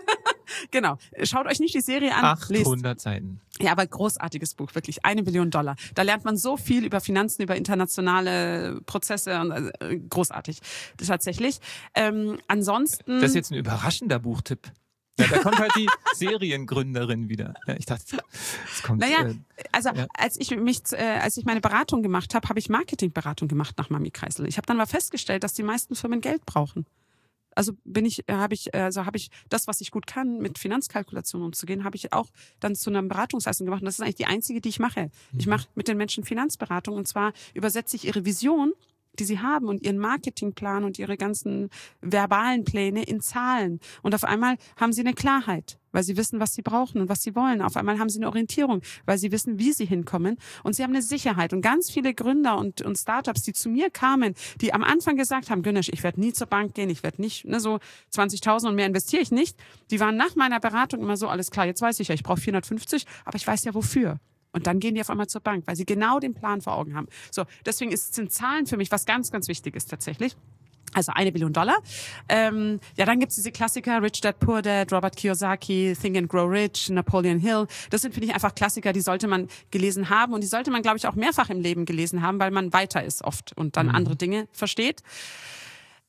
Genau. Schaut euch nicht die Serie an. achthundert lest. Seiten. Ja, aber großartiges Buch, wirklich. Eine Billion Dollar. Da lernt man so viel über Finanzen, über internationale Prozesse und äh, großartig. Tatsächlich. Ähm, ansonsten. Das ist jetzt ein überraschender Buchtipp. Ja, da kommt halt die Seriengründerin wieder. Ja, ich dachte, es kommt. Naja, äh, also ja. als ich mich, äh, als ich meine Beratung gemacht habe, habe ich Marketingberatung gemacht nach Mami Kreisel. Ich habe dann mal festgestellt, dass die meisten Firmen Geld brauchen. Also bin ich, habe ich, also habe ich das, was ich gut kann, mit Finanzkalkulation umzugehen, habe ich auch dann zu einer Beratungsleistung gemacht. Und das ist eigentlich die einzige, die ich mache. Mhm. Ich mache mit den Menschen Finanzberatung und zwar übersetze ich ihre Vision, die sie haben und ihren Marketingplan und ihre ganzen verbalen Pläne in Zahlen. Und auf einmal haben sie eine Klarheit, weil sie wissen, was sie brauchen und was sie wollen. Auf einmal haben sie eine Orientierung, weil sie wissen, wie sie hinkommen. Und sie haben eine Sicherheit. Und ganz viele Gründer und, und Startups, die zu mir kamen, die am Anfang gesagt haben, Günesch, ich werde nie zur Bank gehen, ich werde nicht, ne, so zwanzigtausend und mehr investiere ich nicht. Die waren nach meiner Beratung immer so, alles klar, jetzt weiß ich ja, ich brauche vierhundertfünfzig, aber ich weiß ja wofür. Und dann gehen die auf einmal zur Bank, weil sie genau den Plan vor Augen haben. So, deswegen ist, sind Zahlen für mich was ganz, ganz Wichtiges tatsächlich. Also eine Billion Dollar. Ähm, ja, dann gibt's diese Klassiker, Rich Dad, Poor Dad, Robert Kiyosaki, Think and Grow Rich, Napoleon Hill. Das sind, finde ich, einfach Klassiker, die sollte man gelesen haben. Und die sollte man, glaube ich, auch mehrfach im Leben gelesen haben, weil man weiter ist oft und dann mhm. andere Dinge versteht.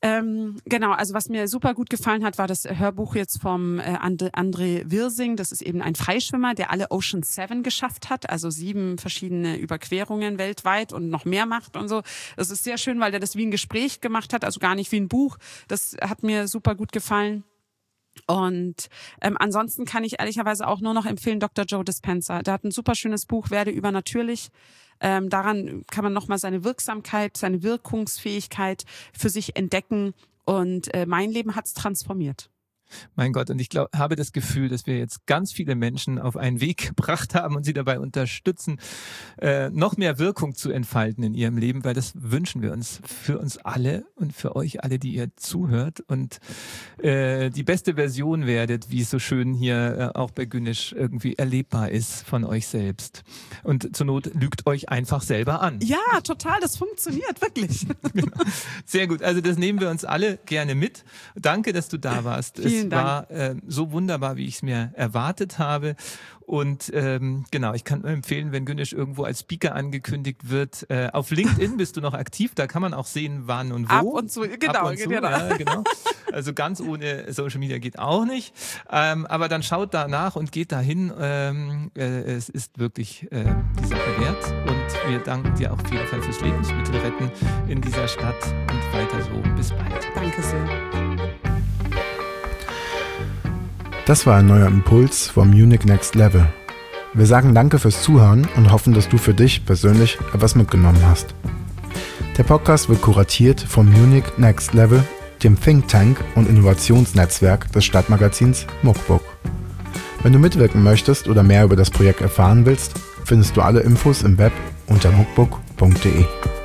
Ähm, genau, also was mir super gut gefallen hat, war das Hörbuch jetzt vom äh, And- André Wirsing. Das ist eben ein Freischwimmer, der alle Ocean Seven geschafft hat, also sieben verschiedene Überquerungen weltweit und noch mehr macht und so. Das ist sehr schön, weil der das wie ein Gespräch gemacht hat, also gar nicht wie ein Buch. Das hat mir super gut gefallen. Und ähm, ansonsten kann ich ehrlicherweise auch nur noch empfehlen Doktor Joe Dispenza. Der hat ein super schönes Buch, Werde übernatürlich. Ähm, daran kann man nochmal seine Wirksamkeit, seine Wirkungsfähigkeit für sich entdecken. Und äh, mein Leben hat's transformiert. Mein Gott, und ich glaub, habe das Gefühl, dass wir jetzt ganz viele Menschen auf einen Weg gebracht haben und sie dabei unterstützen, äh, noch mehr Wirkung zu entfalten in ihrem Leben, weil das wünschen wir uns für uns alle und für euch alle, die ihr zuhört und äh, die beste Version werdet, wie es so schön hier äh, auch bei Güneş irgendwie erlebbar ist von euch selbst. Und zur Not lügt euch einfach selber an. Ja, total, das funktioniert, wirklich. Genau. Sehr gut, also das nehmen wir uns alle gerne mit. Danke, dass du da warst. Vielen Es Dank. war äh, so wunderbar, wie ich es mir erwartet habe. Und ähm, genau, ich kann nur empfehlen, wenn Güneş irgendwo als Speaker angekündigt wird, äh, auf LinkedIn bist du noch aktiv, da kann man auch sehen, wann und wo. Ab und zu, genau. Ab und zu, genau. ja, genau. Also ganz ohne Social Media geht auch nicht. Ähm, aber dann schaut danach und geht dahin. Ähm, äh, es ist wirklich äh, die Sache wert. Und wir danken dir auch auf jeden Fall fürs Lebensmittelretten in dieser Stadt und weiter so. Bis bald. Danke sehr. Das war ein neuer Impuls vom Munich Next Level. Wir sagen danke fürs Zuhören und hoffen, dass du für dich persönlich etwas mitgenommen hast. Der Podcast wird kuratiert vom Munich Next Level, dem Think Tank und Innovationsnetzwerk des Stadtmagazins Muckbook. Wenn du mitwirken möchtest oder mehr über das Projekt erfahren willst, findest du alle Infos im Web unter muckbook punkt de.